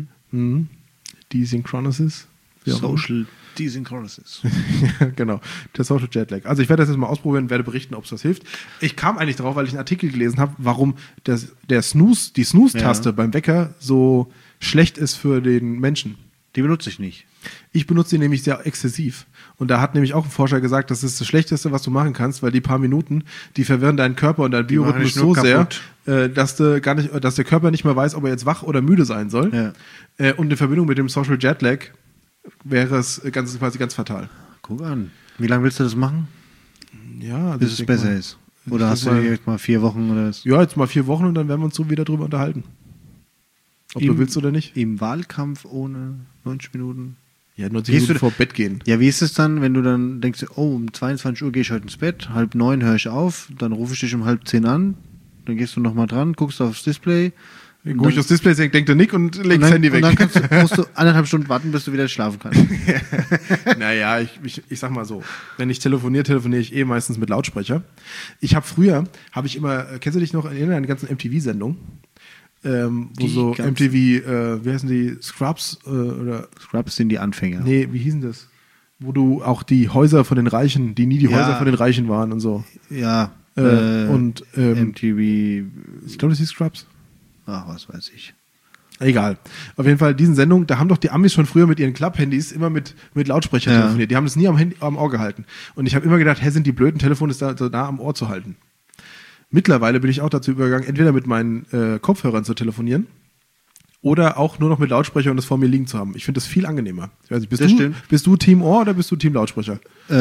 Desynchronosis. Wie auch immer. Social Desynchronosis. Ja, genau, der Social Jetlag. Also ich werde das jetzt mal ausprobieren, werde berichten, ob es das hilft. Ich kam eigentlich drauf, weil ich einen Artikel gelesen habe, warum die Snooze-Taste beim Wecker so schlecht ist für den Menschen. Die benutze ich nicht. Ich benutze die nämlich sehr exzessiv. Und da hat nämlich auch ein Forscher gesagt, das ist das Schlechteste, was du machen kannst, weil die paar Minuten, die verwirren deinen Körper und deinen Biorhythmus so sehr, dass der Körper nicht mehr weiß, ob er jetzt wach oder müde sein soll. Ja. Und in Verbindung mit dem Social Jetlag wäre es quasi ganz fatal. Guck an. Wie lange willst du das machen? Ja, also Bis ich es denk besser mal, ist. Oder ich hast du denk mal- dir jetzt mal 4 Wochen oder was? Ja, jetzt mal 4 Wochen und dann werden wir uns so wieder drüber unterhalten. Ob du willst oder nicht. Im Wahlkampf ohne 90 Minuten? Ja, 90 Gehst Minuten du- vor Bett gehen. Ja, wie ist es dann, wenn du dann denkst, oh, um 22 Uhr gehe ich heute ins Bett, 8:30 höre ich auf, dann rufe ich dich um 9:30 an, dann gehst du nochmal dran, guckst aufs Display. Dann gucke ich aufs Display, denkt der Nick und legt und das dann, Handy und weg. dann musst du 1,5 Stunden warten, bis du wieder schlafen kannst. Naja, ich sag mal so, wenn ich telefoniere ich meistens mit Lautsprecher. Früher habe ich immer, kennst du dich noch erinnern an die ganzen MTV-Sendungen? Wo Die so ganzen- MTV, wie heißen die, Scrubs oder, Scrubs sind die Anfänger. nee, wie hießen das? Wo du auch die Häuser von den Reichen, die nie die Ja. Häuser von den Reichen waren und so. Ja. Und MTV, ich glaube, das hieß Scrubs. ach, was weiß ich. Egal. Auf jeden Fall, diesen Sendungen, da haben doch die Amis schon früher mit ihren Club-Handys immer mit Lautsprecher Ja. telefoniert. Die haben das nie am Ohr gehalten. Und ich habe immer gedacht, sind die blöden Telefone da so nah am Ohr zu halten. Mittlerweile bin ich auch dazu übergegangen, entweder mit meinen Kopfhörern zu telefonieren oder auch nur noch mit Lautsprecher und das vor mir liegen zu haben. Ich finde das viel angenehmer. Ich weiß nicht, Das stimmt. bist du Team Ohr oder bist du Team Lautsprecher?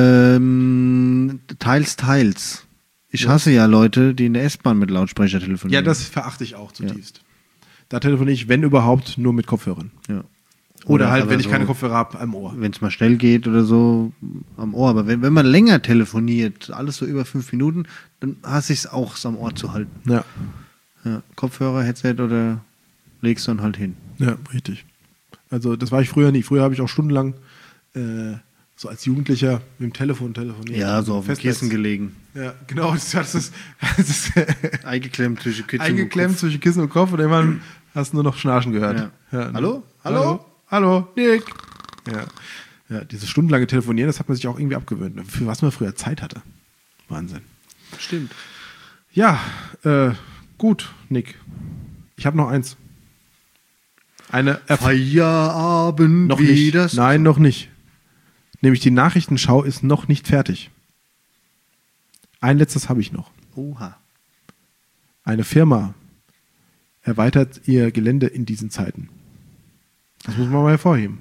Teils. Ich hasse ja Leute, die in der S-Bahn mit Lautsprecher telefonieren. Ja, das verachte ich auch zutiefst. Da telefoniere ich, wenn überhaupt, nur mit Kopfhörern. Ja. Oder halt, aber wenn ich so, keine Kopfhörer habe, am Ohr. wenn es mal schnell geht oder so, am Ohr. Aber wenn man länger telefoniert, alles so über 5 Minuten, dann hasse ich es auch, es am Ohr zu halten. Ja, Ja, Kopfhörer, Headset oder legst dann halt hin. ja, richtig. Also das war ich früher nie. Früher habe ich auch stundenlang so als Jugendlicher mit dem Telefon telefoniert. Ja, so auf dem Festnetz. Kissen gelegen. Ja, genau. Das ist Eingeklemmt zwischen Kissen eingeklemmt und zwischen Kissen und Kopf und irgendwann hast du nur noch Schnarchen gehört. Ja. Ja, Hallo? Hallo? Hallo? Nick? Ja. Ja, dieses stundenlange Telefonieren, das hat man sich auch irgendwie abgewöhnt. Für was man früher Zeit hatte. Wahnsinn. Kopf. Stimmt. Ja, gut, Nick. Ich habe noch eins. Feierabend, noch wie nicht. das. Nein, noch nicht. Nämlich die Nachrichtenschau ist noch nicht fertig. Ein letztes habe ich noch. Oha. Eine Firma erweitert ihr Gelände in diesen Zeiten. Das muss man mal hervorheben.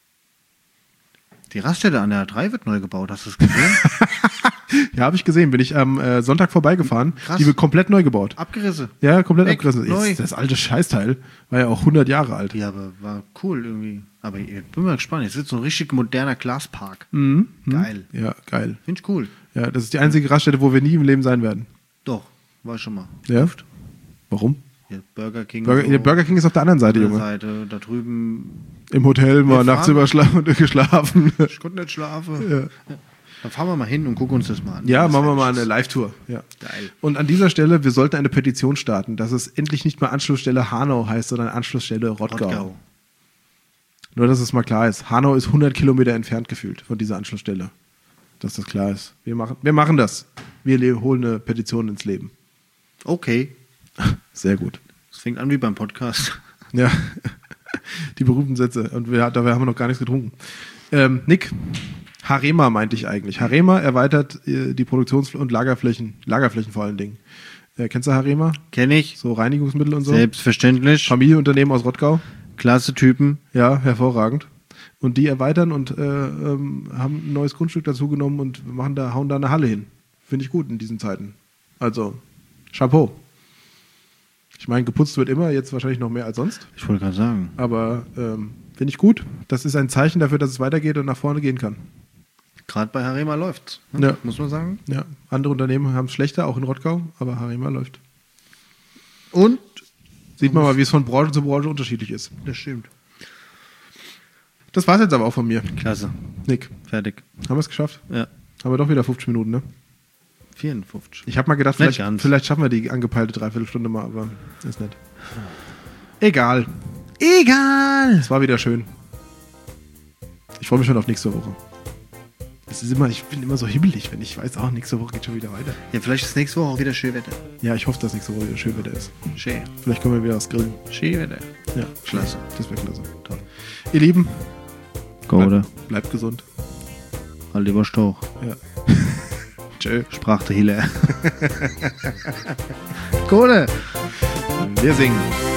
Die Raststätte an der A3 wird neu gebaut, hast du es gesehen? Ja, habe ich gesehen. Bin ich am Sonntag vorbeigefahren. Krass. Die wird komplett neu gebaut. Abgerissen. Ja, komplett Weg, abgerissen. neu. Ist das alte Scheißteil war ja auch 100 Jahre alt. Ja, aber war cool irgendwie. Aber ich bin mal gespannt. Jetzt wird so ein richtig moderner Glaspark. Mhm. Geil. Ja, geil. Finde ich cool. Ja, das ist die einzige Raststätte, wo wir nie im Leben sein werden. Doch, war schon mal. Ja? Warum? Hier, Burger King. Der Burger King ist auf der anderen Seite, Junge. Seite, da drüben. Im Hotel mal Wir nachts fahren- geschlafen. Ich konnte nicht schlafen. Ja. Dann fahren wir mal hin und gucken uns das mal an. Ja, Das machen wir wär mal echt eine Live-Tour. Ja. Geil. Und an dieser Stelle, wir sollten eine Petition starten, dass es endlich nicht mehr Anschlussstelle Hanau heißt, sondern Anschlussstelle Rottgau. Rottgau. Nur, dass es mal klar ist. Hanau ist 100 Kilometer entfernt gefühlt von dieser Anschlussstelle. Dass das klar ist. Wir machen das. Wir holen eine Petition ins Leben. Okay. Sehr gut. Das fängt an wie beim Podcast. Ja, die berühmten Sätze. Und dabei haben wir noch gar nichts getrunken. Nick, Harema meinte ich eigentlich. Harema erweitert die Produktions- und Lagerflächen vor allen Dingen. Kennst du Harema? Kenne ich. So Reinigungsmittel und so? Selbstverständlich. Familienunternehmen aus Rottgau? Klasse Typen. Ja, hervorragend. Und die erweitern und haben ein neues Grundstück dazu genommen und hauen da eine Halle hin. Finde ich gut in diesen Zeiten. Also, Chapeau. Ich meine, geputzt wird immer, jetzt wahrscheinlich noch mehr als sonst. Ich wollte gerade sagen. Aber finde ich gut. Das ist ein Zeichen dafür, dass es weitergeht und nach vorne gehen kann. Gerade bei Harema läuft's. Ne? Ja. Muss man sagen. Ja, andere Unternehmen haben es schlechter, auch in Rottgau, aber Harema läuft. Und? Sieht man mal, wie es von Branche zu Branche unterschiedlich ist. Das stimmt. Das war's jetzt aber auch von mir. Klasse. Nick, Fertig. haben wir es geschafft? Ja. Haben wir doch wieder 50 Minuten, ne? 54. Ich habe mal gedacht, Nicht ganz. vielleicht schaffen wir die angepeilte Dreiviertelstunde mal, aber ist nicht. Egal. Egal. Es war wieder schön. Ich freue mich schon auf nächste Woche. Ich bin immer so hibbelig, wenn ich weiß, nächste Woche geht schon wieder weiter. Ja, vielleicht ist nächste Woche auch wieder schön Wetter. Ja, ich hoffe, dass nächste Woche wieder schön Wetter ist. Schön. Vielleicht können wir wieder was grillen. Schön Wetter. Ja, Klasse. Das wäre klasse. Toll. Ihr Lieben, Gode. bleibt gesund. Halt lieber Stoch. Ja. Tschö. Sprach der Hiller. Gode. Wir singen.